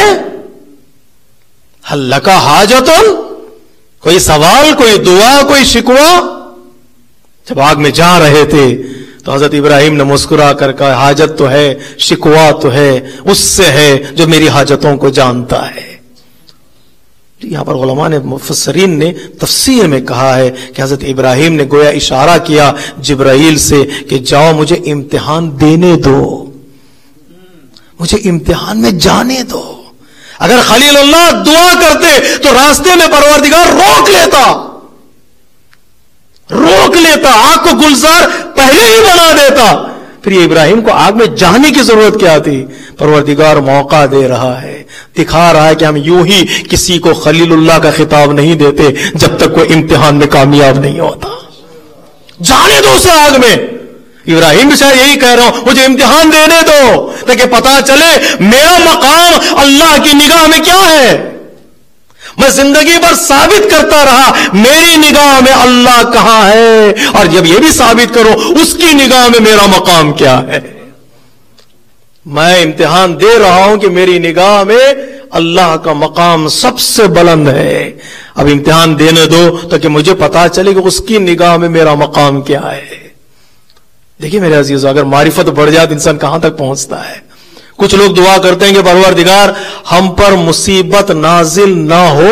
حل لک حاجت، کوئی سوال، کوئی دعا، کوئی شکوہ؟ جب آگ میں جا رہے تھے تو حضرت ابراہیم نے مسکرا کر کہا حاجت تو ہے، شکوہ تو ہے، اس سے ہے جو میری حاجتوں کو جانتا ہے۔ یہاں پر علماء نے، مفسرین نے تفسیر میں کہا ہے کہ حضرت ابراہیم نے گویا اشارہ کیا جبرائیل سے کہ جاؤ مجھے امتحان دینے دو، مجھے امتحان میں جانے دو۔ اگر خلیل اللہ دعا کرتے تو راستے میں پروردگار روک لیتا، آگ کو گلزار پہلے ہی بنا دیتا، پھر یہ ابراہیم کو آگ میں جانے کی ضرورت کیا تھی؟ پروردگار موقع دے رہا ہے، دکھا رہا ہے کہ ہم یوں ہی کسی کو خلیل اللہ کا خطاب نہیں دیتے جب تک وہ امتحان میں کامیاب نہیں ہوتا۔ جانے دو اسے آگ میں۔ ابراہیم بھی شاید یہی کہہ رہا ہوں، مجھے امتحان دینے دو تاکہ پتا چلے میرا مقام اللہ کی نگاہ میں کیا ہے۔ میں زندگی بھر ثابت کرتا رہا میری نگاہ میں اللہ کہاں ہے، اور جب یہ بھی ثابت کرو اس کی نگاہ میں میرا مقام کیا ہے۔ میں امتحان دے رہا ہوں کہ میری نگاہ میں اللہ کا مقام سب سے بلند ہے۔ اب امتحان دینے دو تاکہ مجھے پتا چلے کہ اس کی نگاہ میں میرا مقام کیا ہے۔ دیکھیے میرے عزیزو، اگر معرفت بڑھ جائے تو انسان کہاں تک پہنچتا ہے۔ کچھ لوگ دعا کرتے ہیں کہ پروردگار ہم پر مصیبت نازل نہ ہو،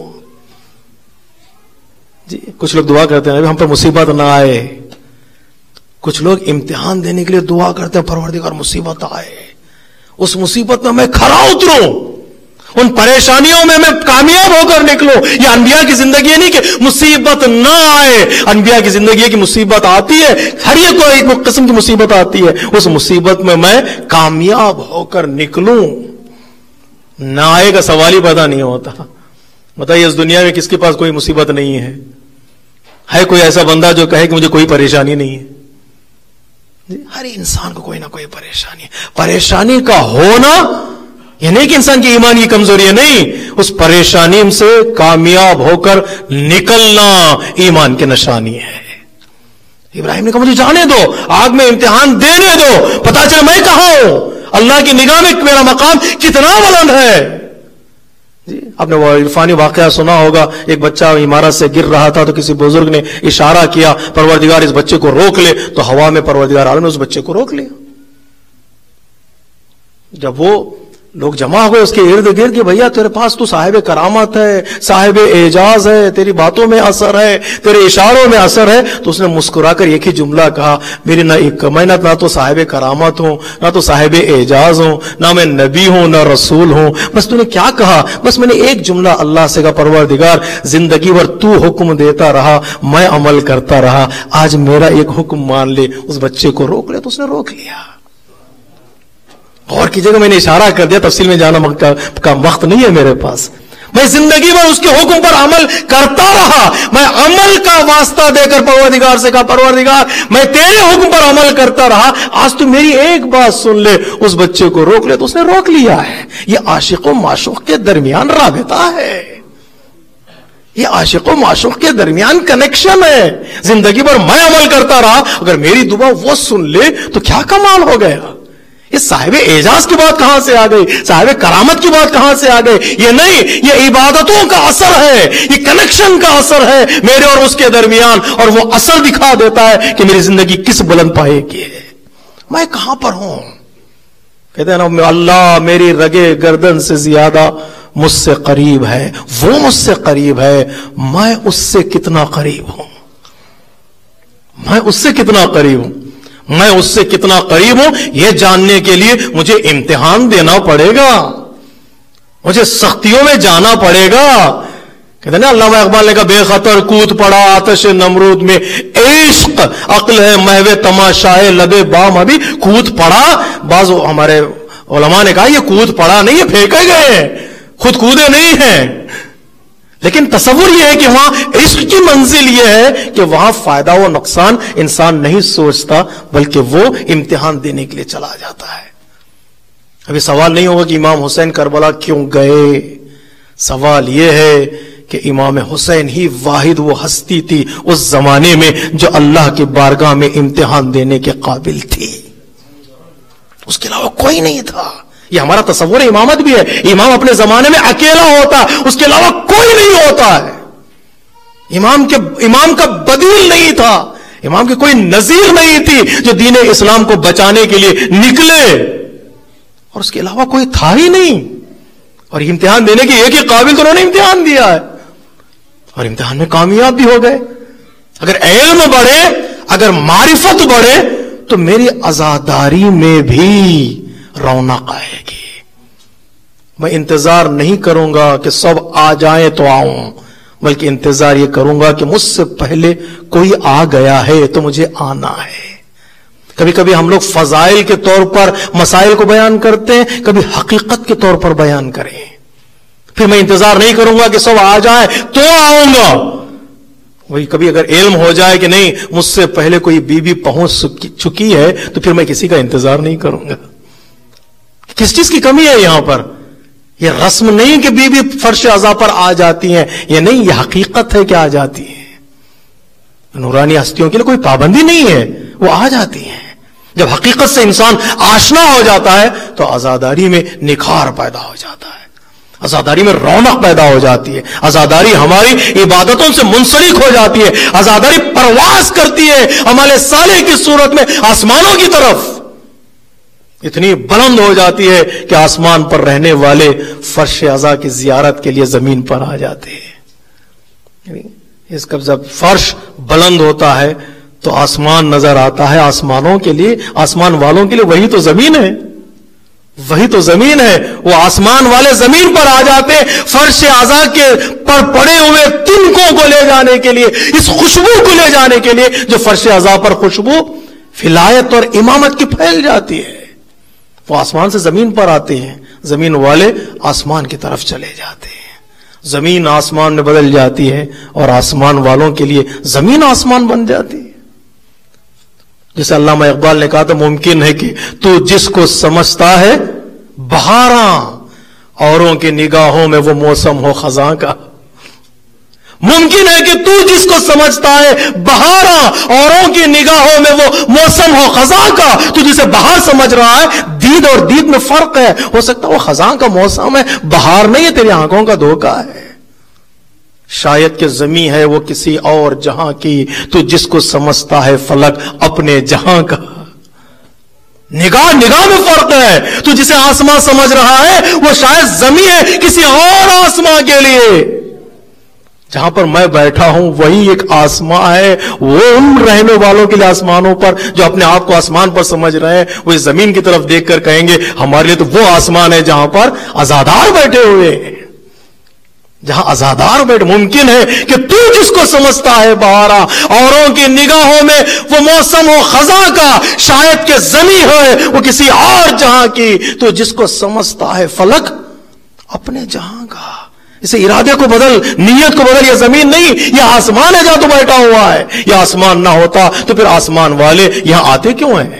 جی کچھ لوگ دعا کرتے ہیں ہم پر مصیبت نہ آئے۔ کچھ لوگ امتحان دینے کے لیے دعا کرتے ہیں پروردگار مصیبت آئے، اس مصیبت میں میں کھرا اتروں، ان پریشانیوں میں میں کامیاب ہو کر نکلوں۔ یہ انبیاء کی زندگی نہیں کہ مصیبت نہ آئے، انبیاء کی زندگی ہے کہ مصیبت آتی ہے، ہر ایک کو ایک قسم کی مصیبت آتی ہے، اس مصیبت میں کامیاب ہو کر نکلوں۔ نہ آئے کا سوال ہی پیدا نہیں ہوتا۔ بتائیے اس دنیا میں کس کے پاس کوئی مصیبت نہیں ہے کوئی ایسا بندہ جو کہے کہ مجھے کوئی پریشانی نہیں ہے؟ ہر انسان کو کوئی نہ کوئی پریشانی ہے۔ پریشانی کا ہونا یہ نہیں کہ انسان کی ایمان کی کمزوری ہے، نہیں، اس پریشانی سے کامیاب ہو کر نکلنا ایمان کی نشانی ہے۔ ابراہیم نے کہا مجھے جانے دو، آگ میں امتحان دینے دو، پتا چلے میں کہاں ہوں، اللہ کی نگاہ میں میرا مقام کتنا بلند ہے۔ جی آپ نے وہ عرفانی واقعہ سنا ہوگا، ایک بچہ عمارت سے گر رہا تھا تو کسی بزرگ نے اشارہ کیا پروردگار اس بچے کو روک لے، تو ہوا میں پروردگار عالم نے اس بچے کو روک لیا۔ جب وہ لوگ جمع ہو گئے اس کے ارد گرد کہ بھیا تیرے پاس تو صاحب کرامت ہے، صاحب اعجاز ہے، تیری باتوں میں اثر ہے، تیرے اشاروں میں اثر ہے، تو اس نے مسکرا کر ایک ہی جملہ کہا، میری میں نہ تو صاحب کرامت ہوں، نہ تو صاحب اعجاز ہوں، نہ میں نبی ہوں، نہ رسول ہوں، بس تو نے کیا کہا؟ بس میں نے ایک جملہ اللہ سے کہا پروردگار زندگی بھر تو حکم دیتا رہا، میں عمل کرتا رہا، آج میرا ایک حکم مان لے، اس بچے کو روک لے۔ تو اس نے روک لیا۔ غور کیجئے گا، میں نے اشارہ کر دیا، تفصیل میں جانا کا وقت نہیں ہے میرے پاس۔ میں زندگی میں اس کے حکم پر عمل کرتا رہا، میں عمل کا واسطہ دے کر پروردگار سے کہا پروردگار میں تیرے حکم پر عمل کرتا رہا، آج تو میری ایک بات سن لے، اس بچے کو روک لے۔ تو اس نے روک لیا ہے۔ یہ عاشق و معشوق کے درمیان رابطہ ہے، یہ عاشق و معشوق کے درمیان کنیکشن ہے۔ زندگی بھر میں عمل کرتا رہا، اگر میری دعا وہ سن لے تو کیا کمال ہو گیا۔ یہ صاحب اعجاز کی بات کہاں سے آ گئی، صاحب کرامت کی بات کہاں سے آ گئی؟ یہ نہیں، یہ عبادتوں کا اثر ہے، یہ کنیکشن کا اثر ہے میرے اور اس کے درمیان، اور وہ اثر دکھا دیتا ہے کہ میری زندگی کس بلند پائے کی ہے، میں کہاں پر ہوں۔ کہتے ہیں نا اللہ میری رگے گردن سے زیادہ مجھ سے قریب ہے، وہ مجھ سے قریب ہے، میں اس سے کتنا قریب ہوں، میں اس سے کتنا قریب ہوں، میں اس سے کتنا قریب ہوں، یہ جاننے کے لیے مجھے امتحان دینا پڑے گا، مجھے سختیوں میں جانا پڑے گا۔ کہتے ہیں نا علامہ اقبال نے کہا بے خطر کود پڑا آتش نمرود میں، عشق عقل ہے محو تماشائے لبے بام، ابھی کود پڑا۔ بعض ہمارے علماء نے کہا یہ کود پڑا نہیں، یہ پھینکے گئے، خود کودے نہیں ہیں، لیکن تصور یہ ہے کہ وہاں عشق کی منزل یہ ہے کہ وہاں فائدہ و نقصان انسان نہیں سوچتا، بلکہ وہ امتحان دینے کے لیے چلا جاتا ہے۔ ابھی سوال نہیں ہوگا کہ امام حسین کربلا کیوں گئے، سوال یہ ہے کہ امام حسین ہی واحد وہ ہستی تھی اس زمانے میں جو اللہ کی بارگاہ میں امتحان دینے کے قابل تھی، اس کے علاوہ کوئی نہیں تھا. یہ ہمارا تصور امامت بھی ہے، امام اپنے زمانے میں اکیلا ہوتا، اس کے علاوہ کوئی نہیں ہوتا ہے. امام کا بدیل نہیں تھا، امام کی کوئی نظیر نہیں تھی جو دین اسلام کو بچانے کے لیے نکلے، اور اس کے علاوہ کوئی تھا ہی نہیں. اور امتحان دینے کے ایک ہی قابل تو انہوں نے امتحان دیا ہے، اور امتحان میں کامیاب بھی ہو گئے. اگر علم بڑھے، اگر معرفت بڑھے تو میری عزاداری میں بھی رونق آئے گی. میں انتظار نہیں کروں گا کہ سب آ جائیں تو آؤں، بلکہ انتظار یہ کروں گا کہ مجھ سے پہلے کوئی آ گیا ہے تو مجھے آنا ہے. کبھی کبھی ہم لوگ فضائل کے طور پر مسائل کو بیان کرتے ہیں، کبھی حقیقت کے طور پر بیان کریں. پھر میں انتظار نہیں کروں گا کہ سب آ جائیں تو آؤں گا. وہی کبھی اگر علم ہو جائے کہ نہیں مجھ سے پہلے کوئی بی پہنچ چکی ہے تو پھر میں کسی کا انتظار نہیں کروں گا. کس چیز کی کمی ہے یہاں پر؟ یہ رسم نہیں کہ بی فرش عزا پر آ جاتی ہیں، یہ نہیں، یہ حقیقت ہے کہ آ جاتی ہیں. نورانی ہستیوں کے لیے کوئی پابندی نہیں ہے، وہ آ جاتی ہیں. جب حقیقت سے انسان آشنا ہو جاتا ہے تو عزاداری میں نکھار پیدا ہو جاتا ہے، عزاداری میں رونق پیدا ہو جاتی ہے، عزاداری ہماری عبادتوں سے منسلک ہو جاتی ہے، عزاداری پرواز کرتی ہے عمل صالح کی صورت میں آسمانوں کی طرف، اتنی بلند ہو جاتی ہے کہ آسمان پر رہنے والے فرش عزا کی زیارت کے لیے زمین پر آ جاتے ہیں. اس کا جب فرش بلند ہوتا ہے تو آسمان نظر آتا ہے. آسمانوں کے لیے، آسمان والوں کے لیے وہی تو زمین ہے، وہی تو زمین ہے. وہ آسمان والے زمین پر آ جاتے فرش عزا کے پر پڑے ہوئے تنکوں کو لے جانے کے لیے، اس خوشبو کو لے جانے کے لیے جو فرش عزا پر خوشبو ولایت اور امامت کی پھیل جاتی ہے. وہ آسمان سے زمین پر آتے ہیں، زمین والے آسمان کی طرف چلے جاتے ہیں. زمین آسمان میں بدل جاتی ہے اور آسمان والوں کے لیے زمین آسمان بن جاتی ہے. جسے علامہ اقبال نے کہا تھا ممکن ہے کہ تو جس کو سمجھتا ہے بہاراں، اوروں کی نگاہوں میں وہ موسم ہو خزاں کا. ممکن ہے کہ تو جس کو سمجھتا ہے بہاراں، اوروں کی نگاہوں میں وہ موسم ہو خزاں کا. تو جسے بہار سمجھ رہا ہے، دید اور دید میں فرق ہے. ہو سکتا ہے وہ خزاں کا موسم ہے، بہار نہیں ہے، تیری آنکھوں کا دھوکہ ہے. شاید کہ زمیں ہے وہ کسی اور جہاں کی، تو جس کو سمجھتا ہے فلک اپنے جہاں کا. نگاہ میں فرق ہے. تو جسے آسمان سمجھ رہا ہے وہ شاید زمیں ہے کسی اور آسمان کے لیے. جہاں پر میں بیٹھا ہوں وہی ایک آسمان ہے. وہ ان رہنے والوں کے لیے آسمانوں پر جو اپنے آپ کو آسمان پر سمجھ رہے ہیں، وہ اس زمین کی طرف دیکھ کر کہیں گے ہمارے لیے تو وہ آسمان ہے جہاں پر عزادار بیٹھے ہوئے ہیں، جہاں عزادار بیٹھے. ممکن ہے کہ تو جس کو سمجھتا ہے بہارا، اوروں کی نگاہوں میں وہ موسم ہو خزاں کا. شاید کہ زمین ہے وہ کسی اور جہاں کی، تو جس کو سمجھتا ہے فلک اپنے جہاں کا. اسے ارادے کو بدل، نیت کو بدل. یہ زمین نہیں، یہ آسمان ہے جہاں تو بیٹھا ہوا ہے. یہ آسمان نہ ہوتا تو پھر آسمان والے یہاں آتے کیوں ہیں؟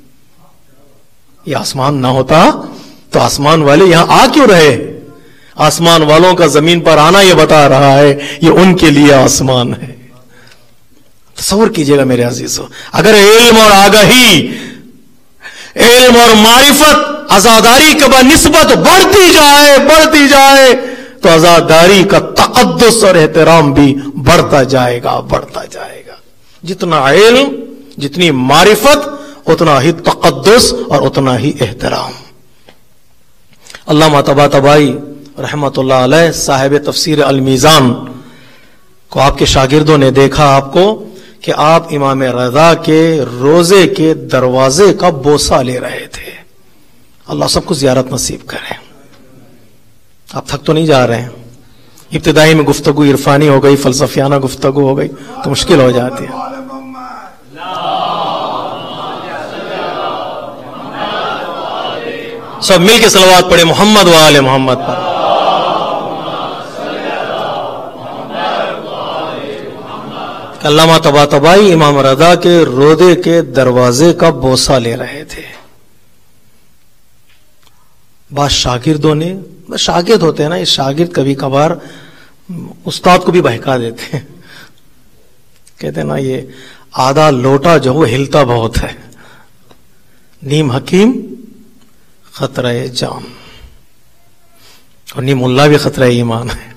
یہ آسمان نہ ہوتا تو آسمان والے یہاں آ کیوں رہے؟ آسمان والوں کا زمین پر آنا یہ بتا رہا ہے یہ ان کے لیے آسمان ہے. تصور کیجئے گا میرے عزیزو، اگر علم اور آگاہی، علم اور معرفت عزاداری کے بنسبت بڑھتی جائے تو عزاداری کا تقدس اور احترام بھی بڑھتا جائے گا. جتنا علم، جتنی معرفت، اتنا ہی تقدس اور اتنا ہی احترام. علامہ طباطبائی رحمت اللہ علیہ صاحب تفسیر المیزان کو آپ کے شاگردوں نے دیکھا آپ کو کہ آپ امام رضا کے روزے کے دروازے کا بوسہ لے رہے تھے. اللہ سب کو زیارت نصیب کرے. آپ تھک تو نہیں جا رہے ہیں؟ ابتدائی میں گفتگو عرفانی ہو گئی، فلسفیانہ گفتگو ہو گئی تو مشکل ہو جاتی ہے. سب مل کے صلوات پڑھے محمد و آل محمد پر. علامہ طباطبائی امام رضا کے روضے کے دروازے کا بوسہ لے رہے تھے. بعض شاگردوں نے، شاگرد ہوتے ہیں نا، یہ شاگرد کبھی کبھار استاد کو بھی بہکا دیتے ہیں، کہتے ہیں نا یہ آدھا لوٹا جو وہ ہلتا بہت ہے، نیم حکیم خطرہ جان، اور نیم اللہ بھی خطرہ ایمان ہے۔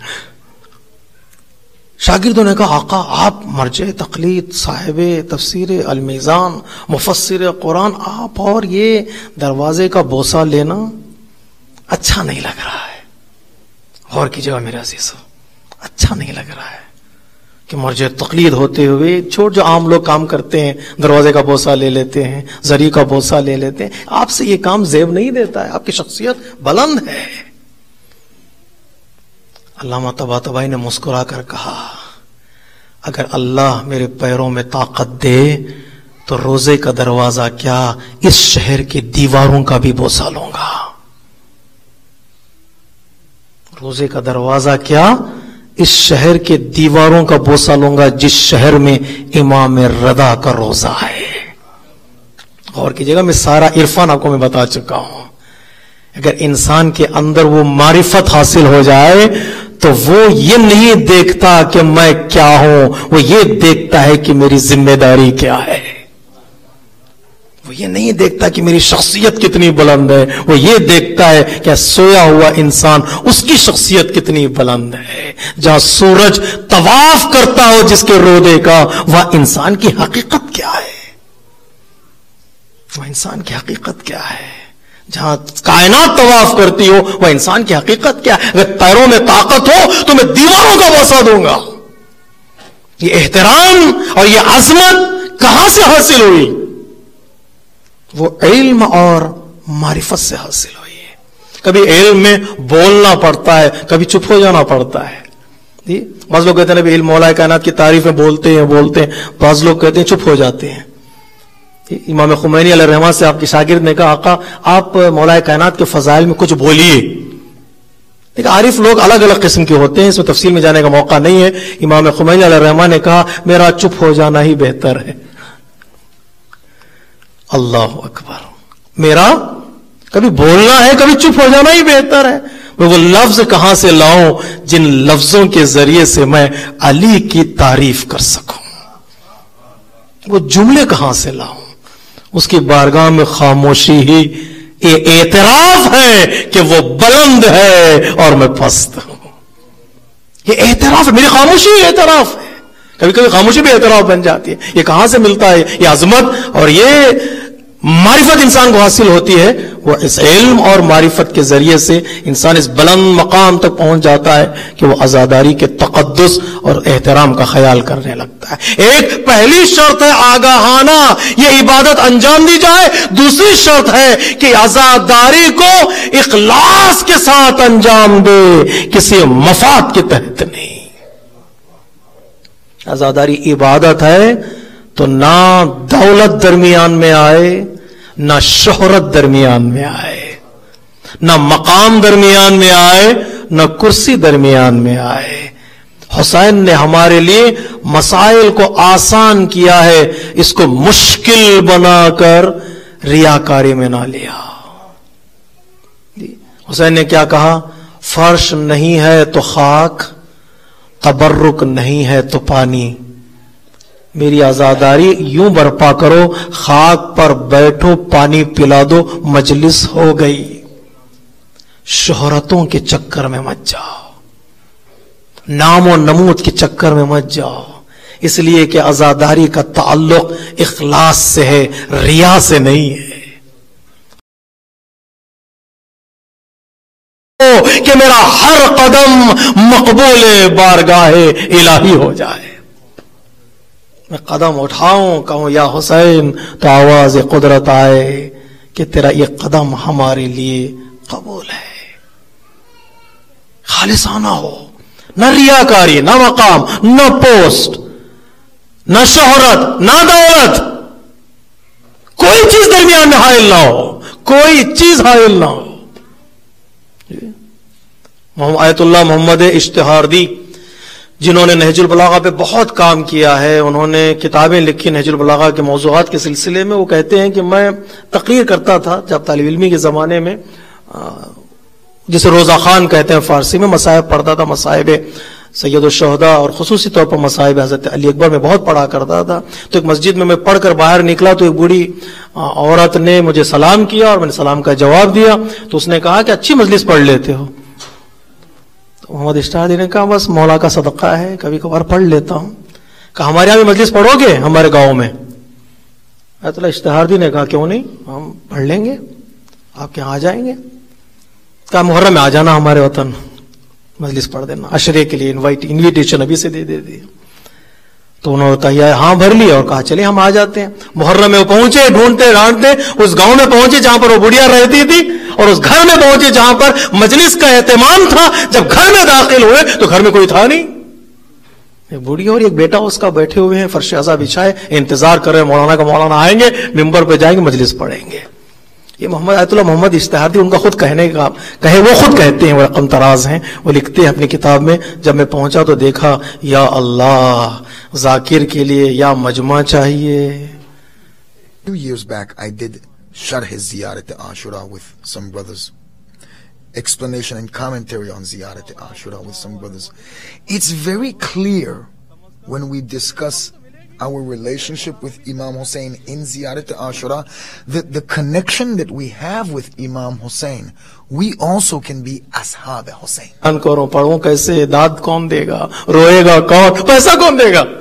شاگردوں نے کہا آقا آپ مرجع تقلید، صاحب تفسیر المیزان، مفسر قرآن، آپ اور یہ دروازے کا بوسہ لینا اچھا نہیں لگ رہا ہے، غور کیجیے گا میرے عزیزو، اچھا نہیں لگ رہا ہے کہ مرجع تقلید ہوتے ہوئے چھوٹ جو عام لوگ کام کرتے ہیں، دروازے کا بوسہ لے لیتے ہیں، زری کا بوسہ لے لیتے ہیں، آپ سے یہ کام زیب نہیں دیتا ہے، آپ کی شخصیت بلند ہے۔ علامہ طباطبائی نے مسکرا کر کہا اگر اللہ میرے پیروں میں طاقت دے تو روزے کا دروازہ کیا اس شہر کی دیواروں کا بھی بوسہ لوں گا، روزے کا دروازہ کیا اس شہر کے دیواروں کا بوسہ لوں گا جس شہر میں امام رضا کا روزہ ہے۔ غور کیجیے گا، میں سارا عرفان آپ کو میں بتا چکا ہوں۔ اگر انسان کے اندر وہ معرفت حاصل ہو جائے تو وہ یہ نہیں دیکھتا کہ میں کیا ہوں، وہ یہ دیکھتا ہے کہ میری ذمہ داری کیا ہے، وہ یہ نہیں دیکھتا کہ میری شخصیت کتنی بلند ہے، وہ یہ دیکھتا ہے کہ سویا ہوا انسان اس کی شخصیت کتنی بلند ہے۔ جہاں سورج طواف کرتا ہو جس کے رودے کا، وہ انسان کی حقیقت کیا ہے، وہ انسان کی حقیقت کیا ہے۔ جہاں کائنات طواف کرتی ہو وہ انسان کی حقیقت کیا ہے۔ اگر پیروں میں طاقت ہو تو میں دیواروں کا بوسہ دوں گا۔ یہ احترام اور یہ عظمت کہاں سے حاصل ہوئی؟ وہ علم اور معرفت سے حاصل ہوئی ہے۔ کبھی علم میں بولنا پڑتا ہے، کبھی چپ ہو جانا پڑتا ہے۔ جی بعض لوگ کہتے ہیں علم مولا کائنات کی تعریف میں بولتے ہیں، بعض لوگ کہتے ہیں چپ ہو جاتے ہیں۔ امام خمینی علیہ الرحمہ سے آپ کے شاگرد نے کہا آقا آپ مولا کائنات کے فضائل میں کچھ بولیے۔ دیکھ عارف لوگ الگ الگ قسم کے ہوتے ہیں، اس میں تفصیل میں جانے کا موقع نہیں ہے۔ امام خمینی علیہ الرحمہ نے کہا میرا چپ ہو جانا ہی بہتر ہے۔ اللہ اکبر، میرا کبھی بولنا ہے کبھی چپ ہو جانا ہی بہتر ہے۔ میں وہ لفظ کہاں سے لاؤں جن لفظوں کے ذریعے سے میں علی کی تعریف کر سکوں، وہ جملے کہاں سے لاؤں؟ اس کی بارگاہ میں خاموشی ہی یہ اعتراف ہے کہ وہ بلند ہے اور میں پست ہوں۔ یہ اعتراف ہے، میری خاموشی ہی اعتراف ہے۔ کبھی کبھی خاموشی بھی اعتراف بن جاتی ہے۔ یہ کہاں سے ملتا ہے؟ یہ عظمت اور یہ معرفت انسان کو حاصل ہوتی ہے، وہ اس علم اور معرفت کے ذریعے سے انسان اس بلند مقام تک پہنچ جاتا ہے کہ وہ عزاداری کے تقدس اور احترام کا خیال کرنے لگتا ہے۔ ایک پہلی شرط ہے آگاہانہ یہ عبادت انجام دی جائے، دوسری شرط ہے کہ عزاداری کو اخلاص کے ساتھ انجام دے، کسی مفاد کے تحت نہیں۔ عزاداری عبادت ہے تو نہ دولت درمیان میں آئے، نہ شہرت درمیان میں آئے، نہ مقام درمیان میں آئے، نہ کرسی درمیان میں آئے۔ حسین نے ہمارے لیے مسائل کو آسان کیا ہے، اس کو مشکل بنا کر ریاکاری میں نہ لیا۔ حسین نے کیا کہا؟ فرش نہیں ہے تو خاک، تبرک نہیں ہے تو پانی۔ میری عزاداری یوں برپا کرو، خاک پر بیٹھو پانی پلا دو، مجلس ہو گئی۔ شہرتوں کے چکر میں مت جاؤ، نام و نمود کے چکر میں مت جاؤ، اس لیے کہ عزاداری کا تعلق اخلاص سے ہے، ریا سے نہیں ہے۔ کہ میرا ہر قدم مقبول بارگاہ الہی ہو جائے، میں قدم اٹھاؤں کہوں یا حسین تو آواز قدرت آئے کہ تیرا یہ قدم ہمارے لیے قبول ہے۔ خالصانہ ہو، نہ ریاکاری، نہ مقام، نہ پوسٹ، نہ شہرت، نہ دولت، کوئی چیز درمیان میں حائل نہ ہو، کوئی چیز حائل نہ ہو۔ آیت اللہ محمد اشتہاردی جنہوں نے نہج البلاغہ پہ بہت کام کیا ہے، انہوں نے کتابیں لکھی نہج البلاغہ کے موضوعات کے سلسلے میں۔ وہ کہتے ہیں کہ میں تقریر کرتا تھا جب طالب علمی کے زمانے میں، جسے روزہ خان کہتے ہیں فارسی میں، مصائب پڑھتا تھا، مصائب سید الشہداء اور خصوصی طور پر مصائب حضرت علی اکبر میں بہت پڑھا کرتا تھا. تو ایک مسجد میں پڑھ کر باہر نکلا تو ایک بوڑھی عورت نے مجھے سلام کیا اور میں نے سلام کا جواب دیا. تو اس نے کہا کہ اچھی مجلس پڑھ لیتے ہو. تو محمد اشتہاردی نے کہا بس مولا کا صدقہ ہے, کبھی کبھار پڑھ لیتا ہوں. کہا ہمارے یہاں بھی مجلس پڑھو گے ہمارے گاؤں میں؟ ایت اللہ اشتہاردی نے کہا کیوں نہیں, ہم پڑھ لیں گے, آپ کے یہاں آ جائیں گے. کہا محرم میں آ جانا ہمارے وطن, مجلس پڑھ دینا, عشرے کے لیے انویٹیشن ابھی سے دے دیا. تو انہوں نے تیار ہاں بھر لیا اور کہا چلے ہم آ جاتے ہیں. محرم میں وہ پہنچے, ڈھونڈتے ڈھانٹتے اس گاؤں میں پہنچے جہاں پر وہ بڑھیا رہتی تھی, اور اس گھر میں پہنچے جہاں پر مجلس کا اہتمام تھا. جب گھر میں داخل ہوئے تو گھر میں کوئی تھا نہیں. ایک بوڑھی اور ایک بیٹا اس کا بیٹھے ہوئے ہیں, فرش عزا بچھائے, انتظار کر رہے ہیں مولانا کا مولانا آئیں گے, ممبر پہ جائیں گے, مجلس پڑھیں گے. یہ آیت اللہ محمد اشتہاردی ان کا خود کہنے کا وہ خود کہتے ہیں, وہ رقم تراز ہیں, وہ لکھتے ہیں اپنی کتاب میں, جب میں پہنچا تو دیکھا یا اللہ ذاکر کے لیے یا مجمع چاہیے. 2 years back I did Sharh Ziyarat Ashura with some brothers, explanation and commentary on Ziyarat Ashura with some brothers. It's very clear when we discuss our relationship with Imam Hussein in Ziyarat Ashura, that the connection that we have with Imam Hussein, we also can be Ashab Hussein. کرو پڑھوں کیسے, داد کون دے گا, روئے گا کون, پیسہ کون دے گا.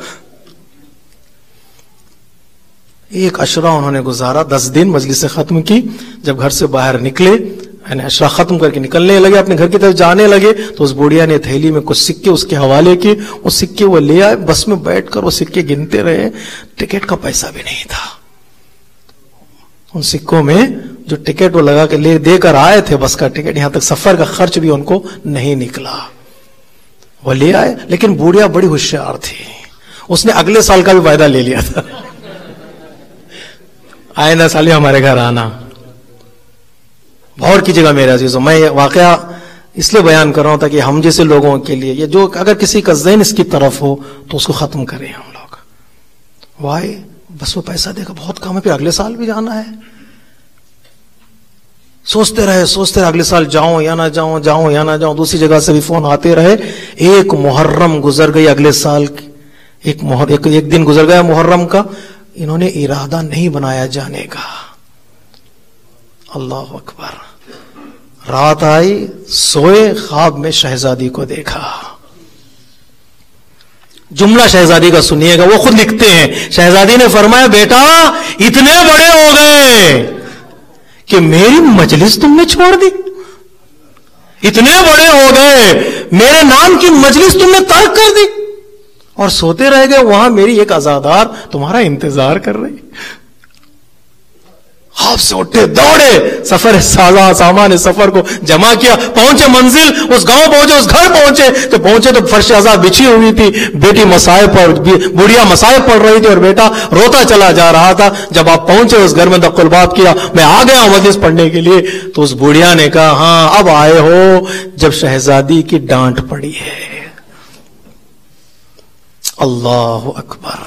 ایک عشرہ انہوں نے گزارا, 10 دن مجلس سے ختم کی. جب گھر سے باہر نکلے, یعنی عشرہ ختم کر کے نکلنے لگے, اپنے گھر کی طرف جانے لگے, تو اس بوڑھیا نے تھیلی میں کچھ سکے اس کے حوالے کیے. وہ سکے وہ لے آئے, بس میں بیٹھ کر وہ سکے گنتے رہے. ٹکٹ کا پیسہ بھی نہیں تھا ان سکوں میں, جو ٹکٹ وہ لگا کے دے کر آئے تھے, بس کا ٹکٹ, یہاں تک سفر کا خرچ بھی ان کو نہیں نکلا. وہ لے آئے, لیکن بوڑھیا بڑی ہوشیار تھی, اس نے اگلے سال کا بھی وعدہ لے لیا تھا, آئندہ سال ہی ہمارے گھر آنا. غور کیجیے گا میرے عزیزوں, میں یہ واقعہ اس لیے بیان کر رہا ہوں تاکہ ہم جیسے لوگوں کے لیے, یہ جو اگر کسی کا ذہن اس کی طرف ہو تو اس کو ختم کریں ہم لوگ. وائے بس وہ پیسہ دے گا, بہت کم ہے, پھر اگلے سال بھی جانا ہے. سوچتے رہے اگلے سال جاؤں یا نہ جاؤں, جاؤں یا نہ جاؤں. دوسری جگہ سے بھی فون آتے رہے. ایک محرم گزر گئی, اگلے سال ایک دن گزر گیا محرم کا, انہوں نے ارادہ نہیں بنایا جانے کا. اللہ اکبر. رات آئی, سوئے, خواب میں شہزادی کو دیکھا. جملہ شہزادی کا سنیے گا, وہ خود لکھتے ہیں. شہزادی نے فرمایا بیٹا اتنے بڑے ہو گئے کہ میری مجلس تم نے چھوڑ دی, اتنے بڑے ہو گئے میرے نام کی مجلس تم نے ترک کر دی, اور سوتے رہ گئے وہاں میری ایک عزادار تمہارا انتظار کر رہی. خواب سے اٹھے, دوڑے, سامان سفر کو جمع کیا, پہنچے منزل, اس گاؤں پہنچے, اس گھر پہنچے تو فرش عزا بچھی ہوئی تھی. بیٹی مصائب بڑھیا مصائب پڑھ رہی تھی اور بیٹا روتا چلا جا رہا تھا. جب آپ پہنچے اس گھر میں دق الباب کیا, میں آ گیا ہوں مجلس پڑھنے کے لیے, تو اس بڑھیا نے کہا ہاں اب آئے ہو جب شہزادی کی ڈانٹ پڑی ہے. اللہ اکبر.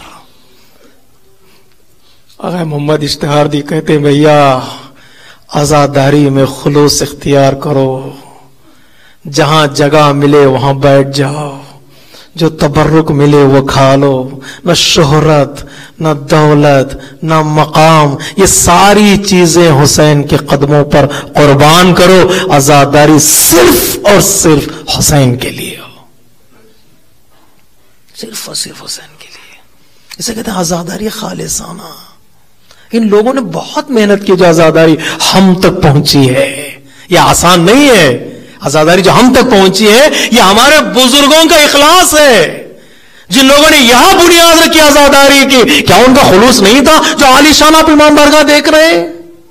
اگر محمد اشتہاردی کہتے بھیا عزاداری میں خلوص اختیار کرو, جہاں جگہ ملے وہاں بیٹھ جاؤ, جو تبرک ملے وہ کھا لو, نہ شہرت نہ دولت نہ مقام, یہ ساری چیزیں حسین کے قدموں پر قربان کرو. عزاداری صرف اور صرف حسین کے لیے ہو, صرف اور صرف حسین کے لیے. اسے کہتے ہیں عزاداری خالصانہ. ان لوگوں نے بہت محنت کی جو عزاداری ہم تک پہنچی ہے, یہ آسان نہیں ہے. عزاداری جو ہم تک پہنچی ہے یہ ہمارے بزرگوں کا اخلاص ہے. جن لوگوں نے یہاں بنیاد رکھی عزاداری کی, کیا ان کا خلوص نہیں تھا جو عالی شان آپ امام بارگاہ دیکھ رہے ہیں؟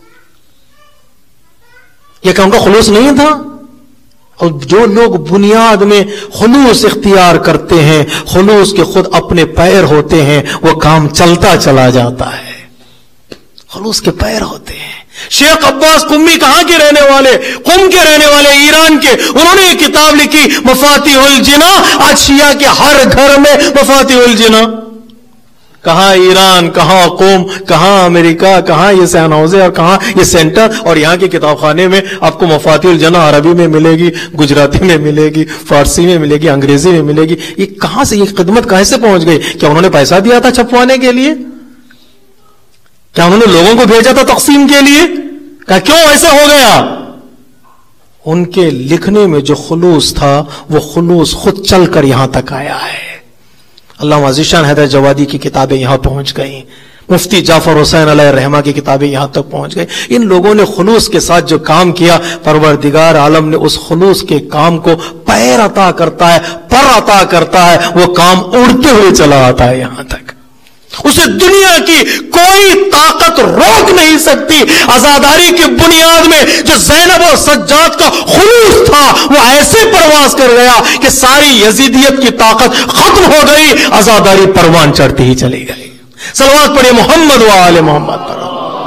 یہ کیا ان کا خلوص نہیں تھا؟ اور جو لوگ بنیاد میں خلوص اختیار کرتے ہیں, خلوص کے خود اپنے پیر ہوتے ہیں, وہ کام چلتا چلا جاتا ہے. خلوص کے پیر ہوتے ہیں. شیخ عباس قمی کہاں کے رہنے والے؟ قم کے رہنے والے, ایران کے. انہوں نے ایک کتاب لکھی مفاتیح الجنا. آج شیعہ کے ہر گھر میں مفاتیح الجنا. کہاں ایران، کہاں قوم، کہاں امریکہ، کہاں یہ سیان حوزے اور کہاں یہ سینٹر، اور یہاں کے کتاب خانے میں آپ کو مفاتیح الجنہ عربی میں ملے گی، گجراتی میں ملے گی، فارسی میں ملے گی، انگریزی میں ملے گی. یہ کہاں سے، یہ خدمت کہاں سے پہنچ گئی؟ کیا انہوں نے پیسہ دیا تھا چھپوانے کے لیے؟ کیا انہوں نے لوگوں کو بھیجا تھا تقسیم کے لیے؟ کیوں ایسا ہو گیا؟ ان کے لکھنے میں جو خلوص تھا وہ خلوص خود چل کر یہاں تک آیا ہے. علامہ ذیشان حیدر جوادی کی کتابیں یہاں پہنچ گئیں، مفتی جعفر حسین علیہ الرحمہ کی کتابیں یہاں تک پہنچ گئی. ان لوگوں نے خلوص کے ساتھ جو کام کیا، پروردگار عالم نے اس خلوص کے کام کو پیر عطا کرتا ہے، پر عطا کرتا ہے، وہ کام اڑتے ہوئے چلا آتا ہے یہاں تک. اسے دنیا کی کوئی طاقت روک نہیں سکتی. عزاداری کی بنیاد میں جو زینب اور سجاد کا خلوص تھا وہ ایسے پرواز کر گیا کہ ساری یزیدیت کی طاقت ختم ہو گئی، عزاداری پروان چڑھتی ہی چلی گئی. صلوات پڑھیں محمد و آل محمد پر.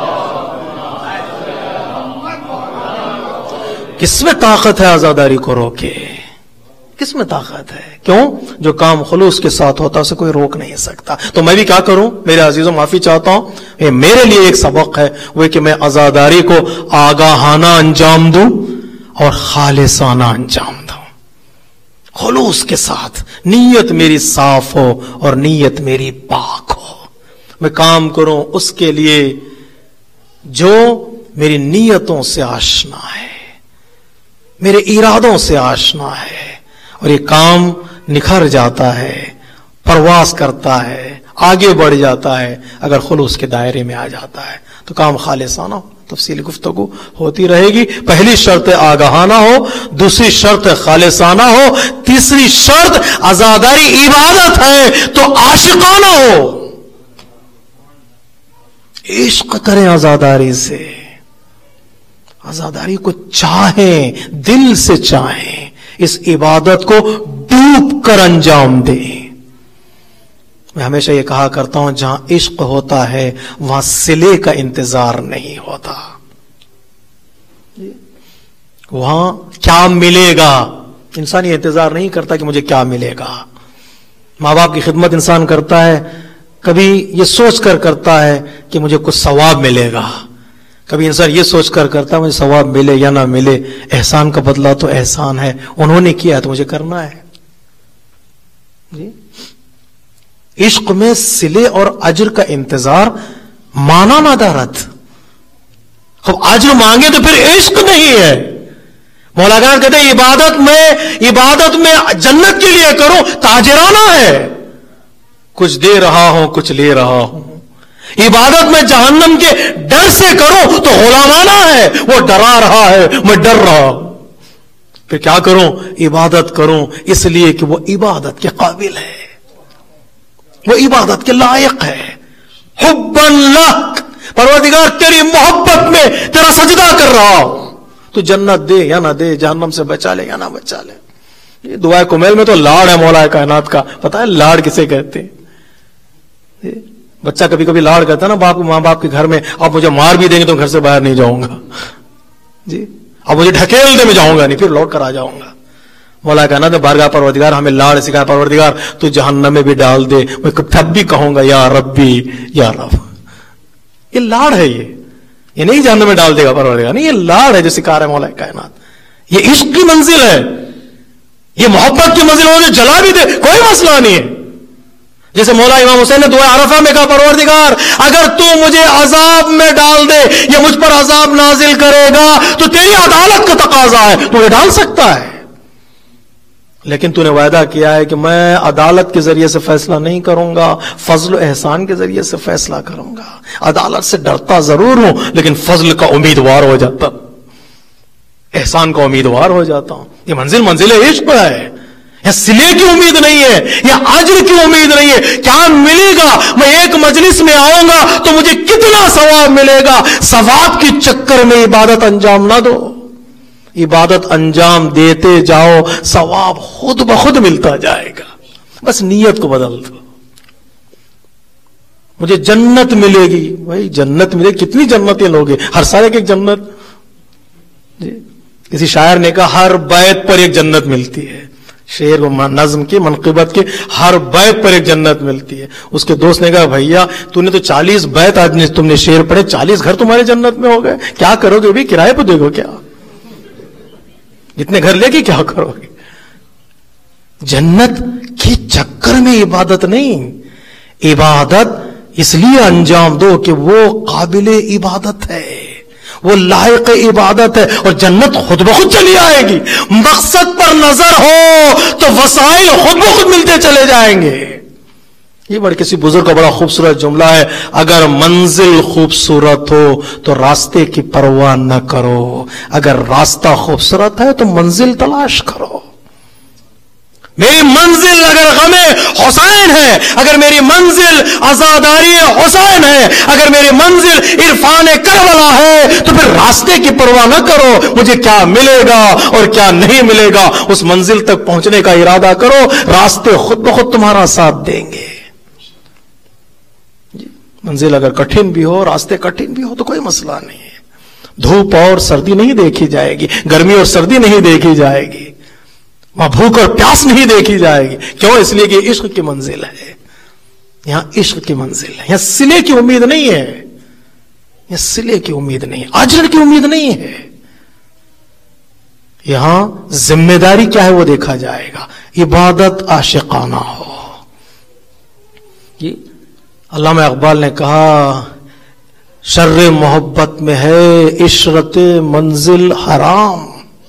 کس میں طاقت ہے عزاداری کو روکے؟ کس میں طاقت ہے؟ کیوں؟ جو کام خلوص کے ساتھ ہوتا اسے کوئی روک نہیں سکتا. تو میں بھی کیا کروں میرے عزیزوں؟ معافی چاہتا ہوں، یہ میرے لیے ایک سبق ہے، وہ کہ میں عزاداری کو آگاہانہ انجام دوں اور خالصانہ انجام دوں، خلوص کے ساتھ. نیت میری صاف ہو اور نیت میری پاک ہو. میں کام کروں اس کے لیے جو میری نیتوں سے آشنا ہے، میرے ارادوں سے آشنا ہے، اور یہ کام نکھر جاتا ہے، پرواز کرتا ہے، آگے بڑھ جاتا ہے اگر خلوص کے دائرے میں آ جاتا ہے تو کام خالصانہ ہو. تفصیلی گفتگو ہوتی رہے گی. پہلی شرط آگاہانہ ہو، دوسری شرط خالصانہ ہو، تیسری شرط عزاداری عبادت ہے تو عاشقانہ ہو. عشق کریں عزاداری سے، عزاداری کو چاہیں، دل سے چاہیں، اس عبادت کو ڈوب کر انجام دیں. میں ہمیشہ یہ کہا کرتا ہوں، جہاں عشق ہوتا ہے وہاں صلے کا انتظار نہیں ہوتا. وہاں کیا ملے گا، انسان یہ انتظار نہیں کرتا کہ مجھے کیا ملے گا. ماں باپ کی خدمت انسان کرتا ہے، کبھی یہ سوچ کر کرتا ہے کہ مجھے کچھ ثواب ملے گا، کبھی انسان یہ سوچ کر کرتا ہے مجھے ثواب ملے یا نہ ملے، احسان کا بدلہ تو احسان ہے، انہوں نے کیا ہے تو مجھے کرنا ہے. جی عشق میں صلے اور اجر کا انتظار مانا نہ دارت. اب اجر مانگے تو پھر عشق نہیں ہے. مولا گان کہتے ہیں عبادت میں جنت کے لیے کرو تاجرانہ ہے. کچھ دے رہا ہوں کچھ لے رہا ہوں. عبادت میں جہنم کے ڈر سے کرو تو غلامانہ ہے. وہ ڈرا رہا ہے میں ڈر رہا ہوں. پھر کیا کروں؟ عبادت کروں اس لیے کہ وہ عبادت کے قابل ہے، وہ عبادت کے لائق ہے. حبا لک، پروردگار تیری محبت میں تیرا سجدہ کر رہا ہوں، تو جنت دے یا نہ دے، جہنم سے بچا لے یا نہ بچا لے. یہ دعائے کمیل میں تو لاڑ ہے مولا کائنات کا. پتہ ہے لاڑ کسے کہتے ہیں؟ بچہ کبھی کبھی لاڑ کرتا ہے نا باپ ماں باپ کے گھر میں، آپ مجھے مار بھی دیں گے تو گھر سے باہر نہیں جاؤں گا. جی آپ مجھے ڈھکیل دے میں جاؤں گا نہیں، پھر لوٹ کر آ جاؤں گا. مولا کہنا تھا بارگاہ پروردگار ہمیں لاڑ سکھایا، پروردگار تو جہنم میں بھی ڈال دے. میں تب بھی کہوں گا یا ربی یا رب. یہ لاڑ ہے، یہ نہیں جہنم میں ڈال دے گا پروردگار، نہیں، یہ لاڑ ہے جو سکھا رہا ہے مولا کائنات. یہ عشق کی منزل ہے، یہ محبت کی منزل ہو جو جلا بھی دے کوئی مسئلہ نہیں ہے. جیسے مولا امام حسین نے دعا عرفہ میں کہا پروردگار اگر تو مجھے عذاب میں ڈال دے یا مجھ پر عذاب نازل کرے گا تو تیری عدالت کا تقاضا ہے، تو یہ ڈال سکتا ہے، لیکن تو نے وعدہ کیا ہے کہ میں عدالت کے ذریعے سے فیصلہ نہیں کروں گا، فضل و احسان کے ذریعے سے فیصلہ کروں گا. عدالت سے ڈرتا ضرور ہوں لیکن فضل کا امیدوار ہو جاتا، احسان کا امیدوار ہو جاتا ہوں. یہ منزل عشق ہے. یا صلے کی امید نہیں ہے، یا اجر کی امید نہیں ہے. کیا ملے گا؟ میں ایک مجلس میں آؤں گا تو مجھے کتنا ثواب ملے گا. ثواب کے چکر میں عبادت انجام نہ دو. عبادت انجام دیتے جاؤ، ثواب خود بخود ملتا جائے گا. بس نیت کو بدل دو. مجھے جنت ملے گی، بھائی جنت ملے، کتنی جنتیں لوگے؟ ہر سال ایک جنت. جی کسی شاعر نے کہا ہر بیت پر ایک جنت ملتی ہے. شعر و نظم کی منقبت کی ہر بیت پر ایک جنت ملتی ہے. اس کے دوست نے کہا بھیا تو نے تو 40 بیت آج تم نے شعر پڑھے, 40 گھر تمہارے جنت میں ہو گئے, کیا کرو گے بھی, کرائے پہ دے گو کیا, اتنے گھر لے کے کیا کرو گے. جنت کے چکر میں عبادت نہیں, عبادت اس لیے انجام دو کہ وہ قابل عبادت ہے, وہ لائق عبادت ہے, اور جنت خود بخود چلی آئے گی. مقصد پر نظر ہو تو وسائل خود بخود ملتے چلے جائیں گے. یہ بڑے کسی بزرگ کا بڑا خوبصورت جملہ ہے, اگر منزل خوبصورت ہو تو راستے کی پرواہ نہ کرو, اگر راستہ خوبصورت ہے تو منزل تلاش کرو. میری منزل اگر غم حسین ہے, اگر میری منزل عزاداری حسین ہے, اگر میری منزل عرفان کربلا ہے, تو پھر راستے کی پرواہ نہ کرو, مجھے کیا ملے گا اور کیا نہیں ملے گا, اس منزل تک پہنچنے کا ارادہ کرو, راستے خود بخود تمہارا ساتھ دیں گے. منزل اگر کٹھن بھی ہو, راستے کٹھن بھی ہو تو کوئی مسئلہ نہیں ہے. دھوپ اور سردی نہیں دیکھی جائے گی, گرمی اور سردی نہیں دیکھی جائے گی, وہاں بھوک اور پیاس نہیں دیکھی جائے گی. کیوں؟ اس لیے کہ عشق کی منزل ہے, یہاں عشق کی منزل ہے, یہاں صلے کی امید نہیں ہے, یہاں صلے کی امید نہیں ہے, اجر کی امید نہیں ہے. یہاں ذمہ داری کیا ہے وہ دیکھا جائے گا, عبادت عاشقانہ ہو. علامہ اقبال نے کہا شر محبت میں ہے عشرت منزل حرام.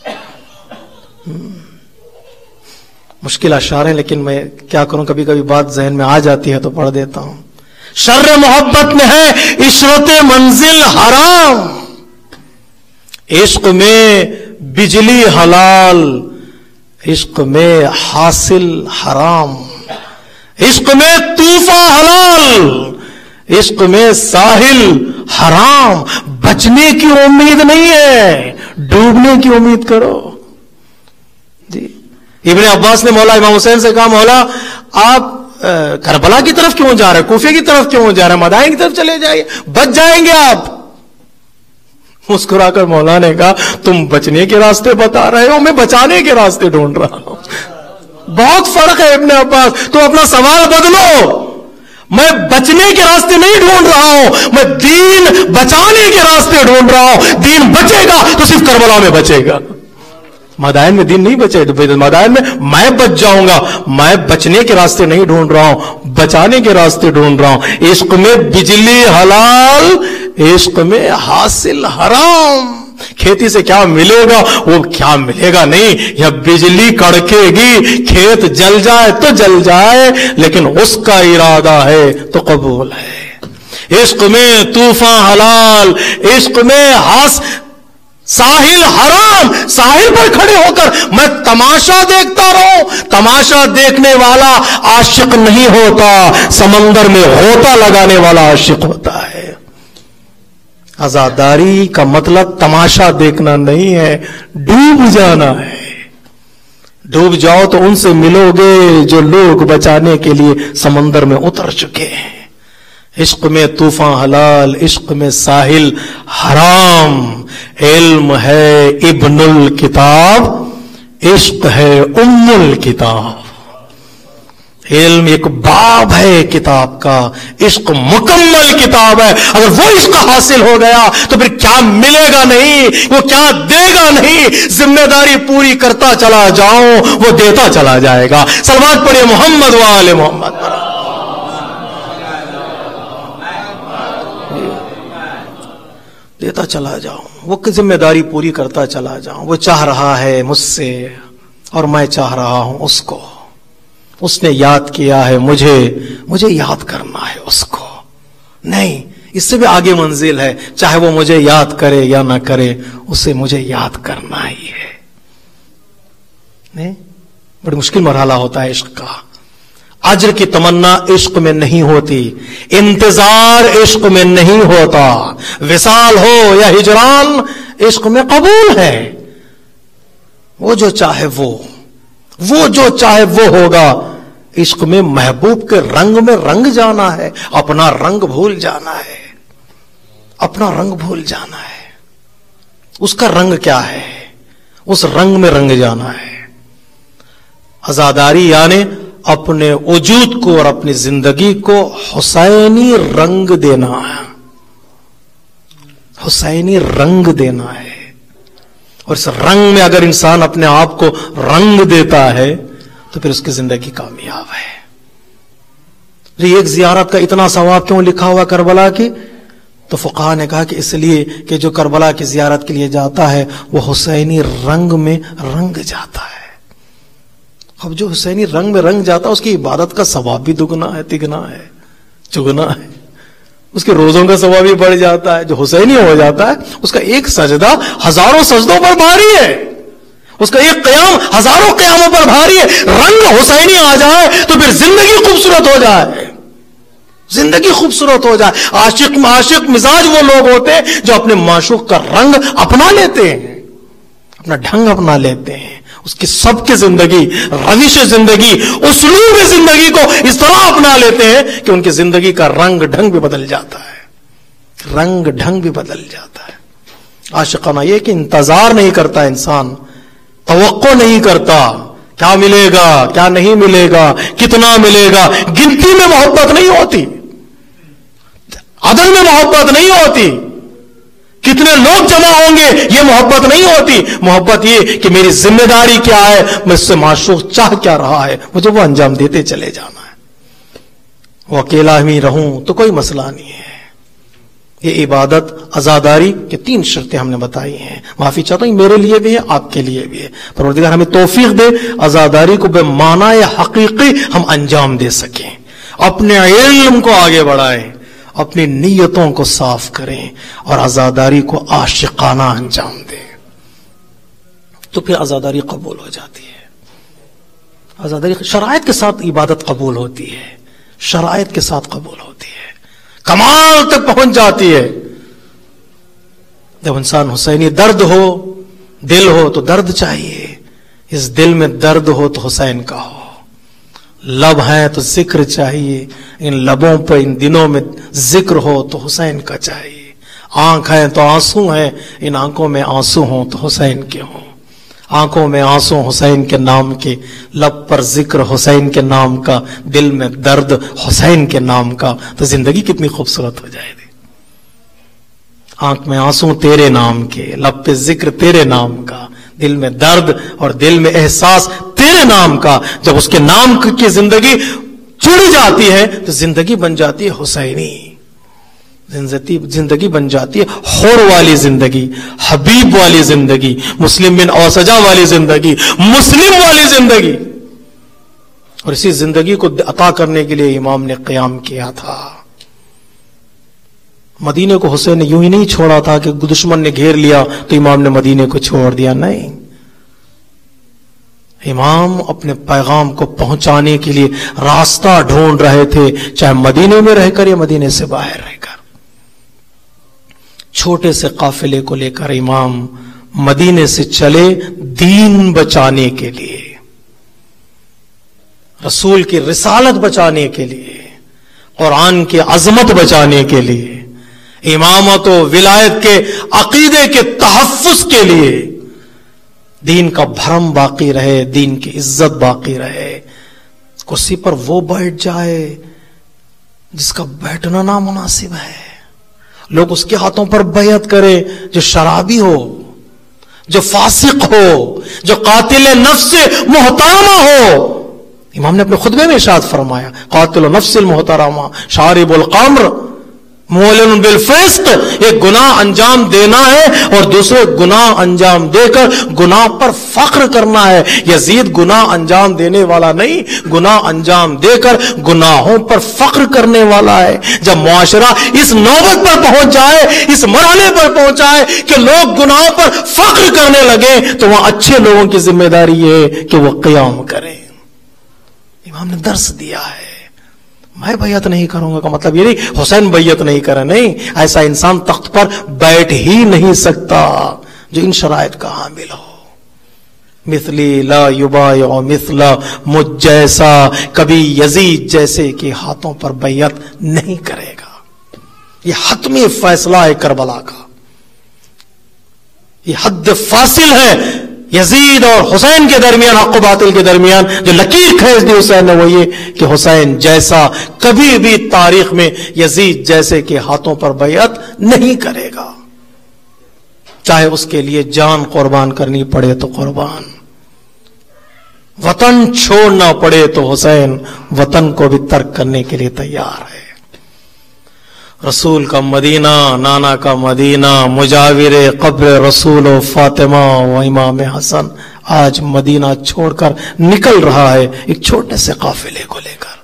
مشکل اشعار ہیں لیکن میں کیا کروں, کبھی کبھی بات ذہن میں آ جاتی ہے تو پڑھ دیتا ہوں. شر محبت میں ہے عشرت منزل حرام, عشق میں بجلی حلال, عشق میں حاصل حرام, عشق میں طوفان حلال, عشق میں ساحل حرام. بچنے کی امید نہیں ہے, ڈوبنے کی امید کرو. جی ابن عباس نے مولا امام حسین سے کہا مولا آپ کربلا کی طرف کیوں جا رہے, کوفے کی طرف کیوں جا رہے, مدائن کی طرف چلے جائیے, بچ جائیں گے آپ. مسکرا کر مولا نے کہا تم بچنے کے راستے بتا رہے ہو, میں بچانے کے راستے ڈھونڈ رہا ہوں. بہت فرق ہے ابن عباس, تو اپنا سوال بدلو. میں بچنے کے راستے نہیں ڈھونڈ رہا ہوں, میں دین بچانے کے راستے ڈھونڈ رہا ہوں. دین بچے گا تو صرف کربلا میں بچے گا, مدائن میں دین نہیں بچے, مدائن میں بچ جاؤں گا. میں بچنے کے راستے نہیں ڈھونڈ رہا ہوں, بچانے کے راستے ڈھونڈ رہا ہوں. عشق میں بجلی حلال, عشق میں حاصل حرام. کھیتی سے کیا ملے گا, وہ کیا ملے گا نہیں, یا بجلی کڑکے گی, کھیت جل جائے تو جل جائے, لیکن اس کا ارادہ ہے تو قبول ہے. عشق میں طوفان حلال, عشق میں ساحل حرام. ساحل پر کھڑے ہو کر میں تماشا دیکھتا رہوں, تماشا دیکھنے والا عاشق نہیں ہوتا, سمندر میں غوطہ لگانے والا عاشق ہوتا ہے. عزاداری کا مطلب تماشا دیکھنا نہیں ہے, ڈوب جانا ہے. ڈوب جاؤ تو ان سے ملو گے جو لوگ بچانے کے لیے سمندر میں اتر چکے ہیں. عشق میں طوفان حلال, عشق میں ساحل حرام. علم ہے ابن الکتاب, عشق ہے ام الکتاب. علم ایک باب ہے کتاب کا, عشق مکمل کتاب ہے. اگر وہ عشق حاصل ہو گیا تو پھر کیا ملے گا نہیں, وہ کیا دے گا نہیں. ذمہ داری پوری کرتا چلا جاؤں, وہ دیتا چلا جائے گا. صلوات پڑھیے محمد و آل محمد. دیتا چلا جاؤں, وہ ذمہ داری پوری کرتا چلا جاؤں. وہ چاہ رہا ہے مجھ سے اور میں چاہ رہا ہوں اس کو. اس نے یاد کیا ہے مجھے یاد کرنا ہے اس کو. نہیں, اس سے بھی آگے منزل ہے, چاہے وہ مجھے یاد کرے یا نہ کرے, اسے مجھے یاد کرنا ہی ہے. نہیں, بڑی مشکل مرحلہ ہوتا ہے عشق کا. اجر کی تمنا عشق میں نہیں ہوتی, انتظار عشق میں نہیں ہوتا. وصال ہو یا ہجران عشق میں قبول ہے. وہ جو چاہے وہ جو چاہے وہ ہوگا. عشق میں محبوب کے رنگ میں رنگ جانا ہے, اپنا رنگ بھول جانا ہے, اپنا رنگ بھول جانا ہے. اس کا رنگ کیا ہے, اس رنگ میں رنگ جانا ہے. عزاداری یعنی اپنے وجود کو اور اپنی زندگی کو حسینی رنگ دینا ہے، حسینی رنگ دینا ہے. اور اس رنگ میں اگر انسان اپنے آپ کو رنگ دیتا ہے تو پھر اس کی زندگی کامیاب ہے. یہ ایک زیارت کا اتنا ثواب کیوں لکھا ہوا کربلا کی؟ تو فقہا نے کہا کہ اس لیے کہ جو کربلا کی زیارت کے لیے جاتا ہے وہ حسینی رنگ میں رنگ جاتا ہے. اب جو حسینی رنگ میں رنگ جاتا ہے اس کی عبادت کا ثواب بھی دگنا ہے، تگنا ہے، چگنا ہے. اس کے روزوں کا ثواب بھی بڑھ جاتا ہے. جو حسینی ہو جاتا ہے اس کا ایک سجدہ ہزاروں سجدوں پر بھاری ہے، اس کا ایک قیام ہزاروں قیاموں پر بھاری ہے. رنگ حسینی آ جائے تو پھر زندگی خوبصورت ہو جائے، زندگی خوبصورت ہو جائے. عاشق مزاج وہ لوگ ہوتے ہیں جو اپنے معشوق کا رنگ اپنا لیتے ہیں، اپنا ڈھنگ اپنا لیتے ہیں، اس کی سب کی زندگی، روش زندگی، اسلوب زندگی کو اس طرح اپنا لیتے ہیں کہ ان کی زندگی کا رنگ ڈھنگ بھی بدل جاتا ہے، رنگ ڈھنگ بھی بدل جاتا ہے. عاشقانہ یہ کہ انتظار نہیں کرتا انسان، توقع نہیں کرتا کیا ملے گا کیا نہیں ملے گا، کتنا ملے گا. گنتی میں محبت نہیں ہوتی، عدد میں محبت نہیں ہوتی، کتنے لوگ جمع ہوں گے یہ محبت نہیں ہوتی. محبت یہ کہ میری ذمہ داری کیا ہے، میں اس سے معشوق چاہ کیا رہا ہے، مجھے وہ انجام دیتے چلے جانا ہے. وہ اکیلا ہی رہوں تو کوئی مسئلہ نہیں ہے. یہ عبادت عزاداری کے 3 شرطیں ہم نے بتائی ہیں. معافی چاہتا ہوں میرے لیے بھی ہے، آپ کے لیے بھی ہے. پروردگار ہمیں توفیق دے عزاداری کو بے معنی حقیقی ہم انجام دے سکیں، اپنے علم کو آگے بڑھائیں، اپنی نیتوں کو صاف کریں اور عزاداری کو عاشقانہ انجام دیں. تو پھر عزاداری قبول ہو جاتی ہے. عزاداری شرائط کے ساتھ عبادت قبول ہوتی ہے، شرائط کے ساتھ قبول ہوتی ہے، کمال تک پہنچ جاتی ہے. جب انسان حسینی درد ہو، دل ہو تو درد چاہیے. اس دل میں درد ہو تو حسین کا ہو. لب ہیں تو ذکر چاہیے، ان لبوں پہ ان دنوں میں ذکر ہو تو حسین کا چاہیے. آنکھ ہیں تو آنسو ہیں، ان آنکھوں میں آنسو ہوں تو حسین کے ہوں. آنکھوں میں آنسو حسین کے نام کے، لب پر ذکر حسین کے نام کا، دل میں درد حسین کے نام کا، تو زندگی کتنی خوبصورت ہو جائے گی. آنکھ میں آنسو تیرے نام کے، لب پہ ذکر تیرے نام کا، دل میں درد اور دل میں احساس تیرے نام کا. جب اس کے نام کی زندگی جڑ جاتی ہے تو زندگی بن جاتی ہے حسینی، زندگی بن جاتی ہے حور والی زندگی، حبیب والی زندگی، مسلم بن اوسجا والی زندگی، مسلم والی زندگی. اور اسی زندگی کو عطا کرنے کے لیے امام نے قیام کیا تھا. مدینے کو حسین نے یوں ہی نہیں چھوڑا تھا کہ دشمن نے گھیر لیا تو امام نے مدینے کو چھوڑ دیا، نہیں. امام اپنے پیغام کو پہنچانے کے لیے راستہ ڈھونڈ رہے تھے، چاہے مدینے میں رہ کر یا مدینے سے باہر رہ کر. چھوٹے سے قافلے کو لے کر امام مدینے سے چلے دین بچانے کے لیے، رسول کی رسالت بچانے کے لیے، قرآن کی عظمت بچانے کے لیے، امامت و ولایت کے عقیدے کے تحفظ کے لیے. دین کا بھرم باقی رہے، دین کی عزت باقی رہے. کرسی پر وہ بیٹھ جائے جس کا بیٹھنا نامناسب ہے، لوگ اس کے ہاتھوں پر بیعت کرے جو شرابی ہو، جو فاسق ہو، جو قاتل نفس محترمہ ہو. امام نے اپنے خطبے میں ارشاد فرمایا، قاتل نفس المحترمہ شارب الخمر معلن بالفسق. ایک گناہ انجام دینا ہے اور دوسرے گناہ انجام دے کر گناہ پر فخر کرنا ہے. یزید گناہ انجام دینے والا نہیں، گناہ انجام دے کر گناہوں پر فخر کرنے والا ہے. جب معاشرہ اس نوبت پر پہنچ جائے، اس مرحلے پر پہنچ جائے کہ لوگ گناہوں پر فخر کرنے لگے، تو وہاں اچھے لوگوں کی ذمہ داری یہ ہے کہ وہ قیام کریں. امام نے درس دیا ہے. میں بیعت نہیں کروں گا کا مطلب یہ نہیں حسین بیعت نہیں کرے، نہیں. ایسا انسان تخت پر بیٹھ ہی نہیں سکتا جو ان شرائط کا حامل ہو. مثلی لا یبایع مثلا، مجھ جیسا کبھی یزید جیسے کے ہاتھوں پر بیعت نہیں کرے گا. یہ حتمی فیصلہ ہے کربلا کا، یہ حد فاصل ہے، یزید اور حسین کے درمیان، حق و باطل کے درمیان جو لکیر کھینچ دی حسین نے، وہ یہ کہ حسین جیسا کبھی بھی تاریخ میں یزید جیسے کے ہاتھوں پر بیعت نہیں کرے گا، چاہے اس کے لیے جان قربان کرنی پڑے تو قربان، وطن چھوڑنا پڑے تو حسین وطن کو بھی ترک کرنے کے لیے تیار ہے۔ رسول کا مدینہ، نانا کا مدینہ، مجاور قبر رسول و فاطمہ و امام حسن آج مدینہ چھوڑ کر نکل رہا ہے ایک چھوٹے سے قافلے کو لے کر۔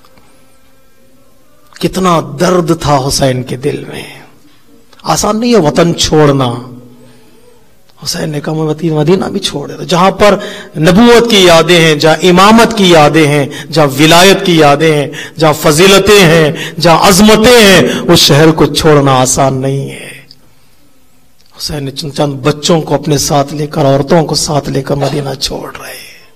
کتنا درد تھا حسین کے دل میں، آسان نہیں ہے وطن چھوڑنا۔ حسین نے کہا میں مدینہ بھی چھوڑ دیتا، جہاں پر نبوت کی یادیں ہیں، جہاں امامت کی یادیں ہیں، جہاں ولایت کی یادیں ہیں، جہاں فضیلتیں ہیں، جہاں عظمتیں ہیں، اس شہر کو چھوڑنا آسان نہیں ہے۔ حسین نے چند بچوں کو اپنے ساتھ لے کر، عورتوں کو ساتھ لے کر مدینہ چھوڑ رہے۔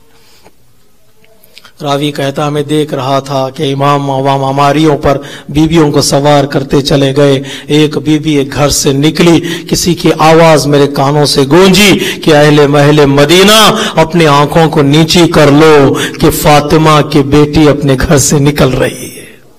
راوی کہتا میں دیکھ رہا تھا کہ امام عوام ہماریوں پر بیویوں کو سوار کرتے چلے گئے، ایک بیوی ایک گھر سے نکلی، کسی کی آواز میرے کانوں سے گونجی کہ اہل محل مدینہ اپنی آنکھوں کو نیچی کر لو کہ فاطمہ کی بیٹی اپنے گھر سے نکل رہی ہے۔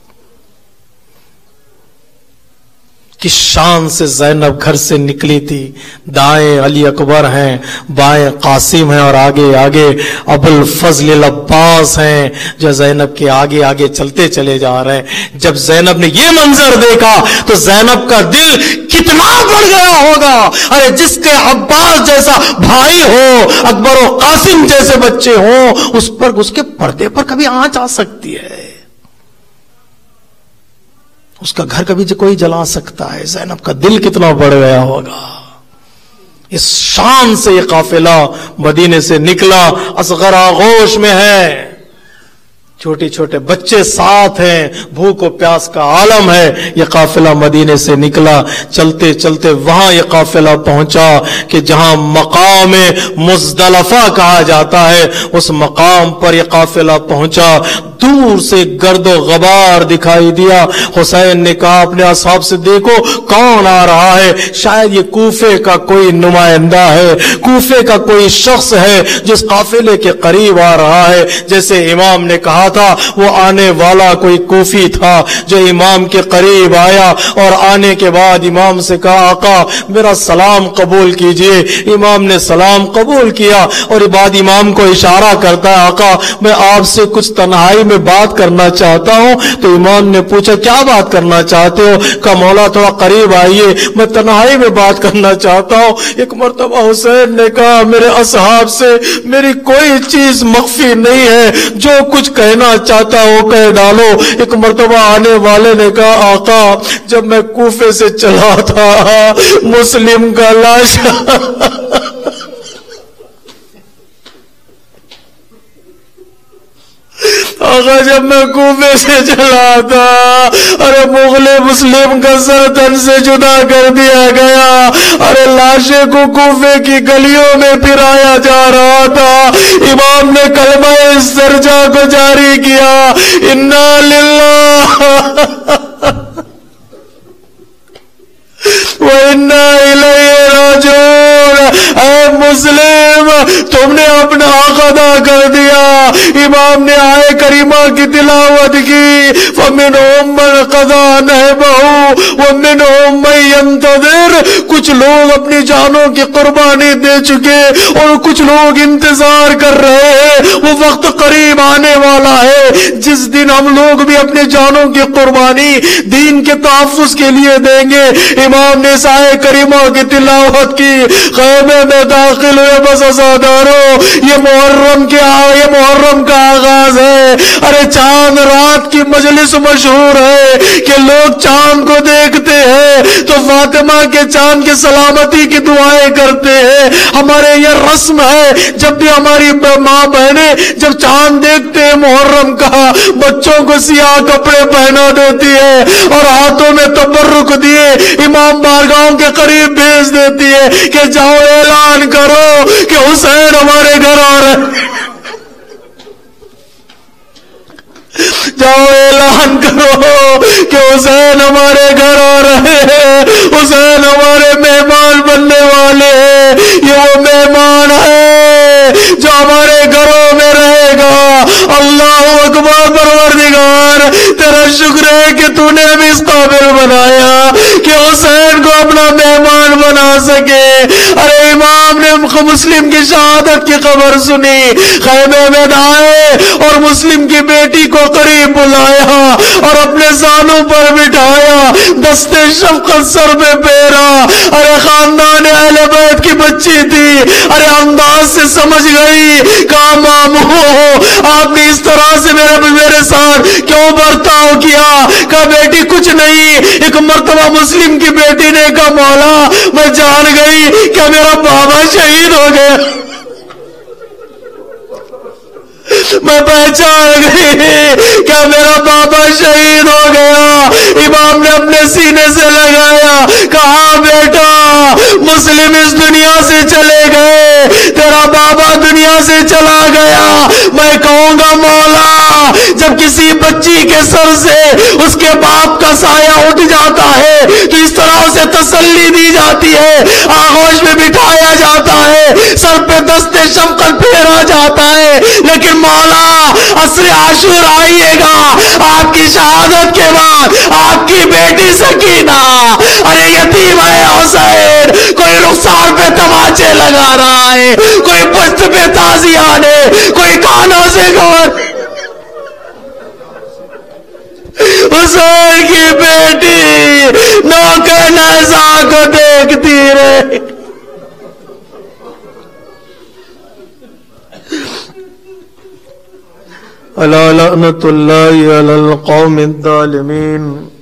کس شان سے زینب گھر سے نکلی تھی، دائیں علی اکبر ہیں، بائیں قاسم ہیں، اور آگے آگے ابو الفضل العباس ہیں جو زینب کے آگے آگے چلتے چلے جا رہے ہیں۔ جب زینب نے یہ منظر دیکھا تو زینب کا دل کتنا بڑھ گیا ہوگا۔ ارے جس کے عباس جیسا بھائی ہو، اکبر و قاسم جیسے بچے ہوں، اس کے پردے پر کبھی آنچ آ سکتی ہے، اس کا گھر کبھی کوئی جلا سکتا ہے۔ زینب کا دل کتنا بڑھ گیا ہوگا۔ اس شان سے یہ قافلہ مدینے سے نکلا، اصغر آغوش میں ہے، چھوٹے چھوٹے بچے ساتھ ہیں، بھوک و پیاس کا عالم ہے۔ یہ قافلہ مدینے سے نکلا، چلتے چلتے وہاں یہ قافلہ پہنچا کہ جہاں مقام مزدلفہ کہا جاتا ہے، اس مقام پر یہ قافلہ پہنچا۔ دور سے گرد و غبار دکھائی دیا۔ حسین نے کہا اپنے اصحاب سے دیکھو کون آ رہا ہے، شاید یہ کوفے کا کوئی نمائندہ ہے، کوفے کا کوئی شخص ہے جس قافلے کے قریب آ رہا ہے۔ جیسے امام نے کہا تھا وہ آنے والا کوئی کوفی تھا جو امام کے قریب آیا، اور آنے کے بعد امام سے کہا آقا میرا سلام قبول کیجئے۔ امام نے سلام قبول کیا، اور بعد امام کو اشارہ کرتا ہے آقا میں آپ سے کچھ تنہائی میں بات کرنا چاہتا ہوں۔ تو امام نے پوچھا کیا بات کرنا چاہتے ہو؟ کہا مولا تھوڑا قریب آئیے، میں تنہائی میں بات کرنا چاہتا ہوں۔ ایک مرتبہ حسین نے کہا میرے اصحاب سے میری کوئی چیز مخفی نہیں ہے، جو کچھ کہنا چاہتا ہو کہہ ڈالو۔ ایک مرتبہ آنے والے نے کہا آقا جب میں کوفے سے چلا تھا مسلم کا لاش آقا جب میں کوفے سے چلا تھا، ارے مغل مسلم کا سر تن سے جدا کر دیا گیا، ارے لاشیں کو کوفے کی گلیوں میں پھرایا جا رہا تھا۔ امام نے کلمہ استرجاع کو جاری کیا، انا للہ وَإِنَّا إِلَيْهِ رَاجِعُونَ۔ اے مسلم تم نے اپنا حق ادا کر دیا۔ امام نے آئے کریمہ کی تلاوت کی، فَمِنْهُمْ مَنْ قَضَىٰ نَحْبَهُ وَمِنْهُمْ مَنْ يَنْتَظِرُ۔ کچھ لوگ اپنی جانوں کی قربانی دے چکے اور کچھ لوگ انتظار کر رہے ہیں۔ وہ وقت قریب آنے والا ہے جس دن ہم لوگ بھی اپنی جانوں کی قربانی دین کے تحفظ کے لیے دیں گے۔ امام نے سائے کریمہ کی تلاوت کی، خیمے میں داخل ہوئے بس ازاداروں یہ محرم کا آغاز ہے۔ ارے چاند رات کی مجلس مشہور ہے کہ لوگ چاند کو دیکھتے ہیں تو فاطمہ کے چاند کی سلامتی کی دعائیں کرتے ہیں۔ ہمارے یہ رسم ہے جب بھی ہماری ماں بہنیں جب چاند دیکھتے ہیں محرم کا، بچوں کو سیاہ کپڑے پہنا دیتی ہے اور ہاتھوں میں تبرک دیے امام بارگاہوں کے قریب بھیج دیتی ہے کہ جاؤ اعلان کرو کہ حسین ہمارے گھر آ رہے ہیں، جاؤ اعلان کرو کہ حسین ہمارے گھر آ رہے ہیں، حسین ہمارے مہمان بننے والے ہیں۔ یہ وہ مہمان ہے تیرا شکر ہے کہ تو نے ہمیں اس قابل بنایا کہ حسین کو اپنا مہمان بنا سکے. ارے امام نے مسلم کی شہادت کی خبر سنی, خیمے میں آئے اور مسلم کی بیٹی کو قریب بلایا اور اپنے زانوں پر بٹھایا, دستے شفقت سر میں پھیرا. ارے خاندان اہل بیت کی بچی تھی, ارے انداز سے سمجھ گئی. کہا مامو آپ نے اس طرح سے میرے ساتھ کیوں برتاؤ کیا؟ کہا بیٹی کچھ نہیں. ایک مرتبہ مسلم کی بیٹی نے کہا مولا میں جان گئی کہ میرا بابا شہید ہو گیا, میں پہچان گئی کہ میرا بابا شہید ہو گیا. امام نے اپنے سینے سے لگایا, کہا بیٹا مسلم اس دنیا سے چلے گئے, تیرا بابا دنیا سے چلا گیا. میں کہوں گا مولا جب کسی بچی کے سر سے اس کے باپ کا سایہ اٹھ جاتا ہے تو اس طرح اسے تسلی دی جاتی ہے, آغوش میں بٹھایا جاتا ہے, سر پہ دستے شفقت پھیرا جاتا ہے. لیکن مولا عصر عاشور آئیے گا, آپ کی شہادت کے بعد آپ کی بیٹی سکینہ, ارے یتیم ہے حسین, کوئی رخسار پہ تماچے لگا رہا ہے, کوئی پشت پہ تازیانے, کوئی کانوں سے گور. حسین کی بیٹی نوکر نیزا کو دیکھتی رہے. الا لعنت اللہ علی القوم الظالمین.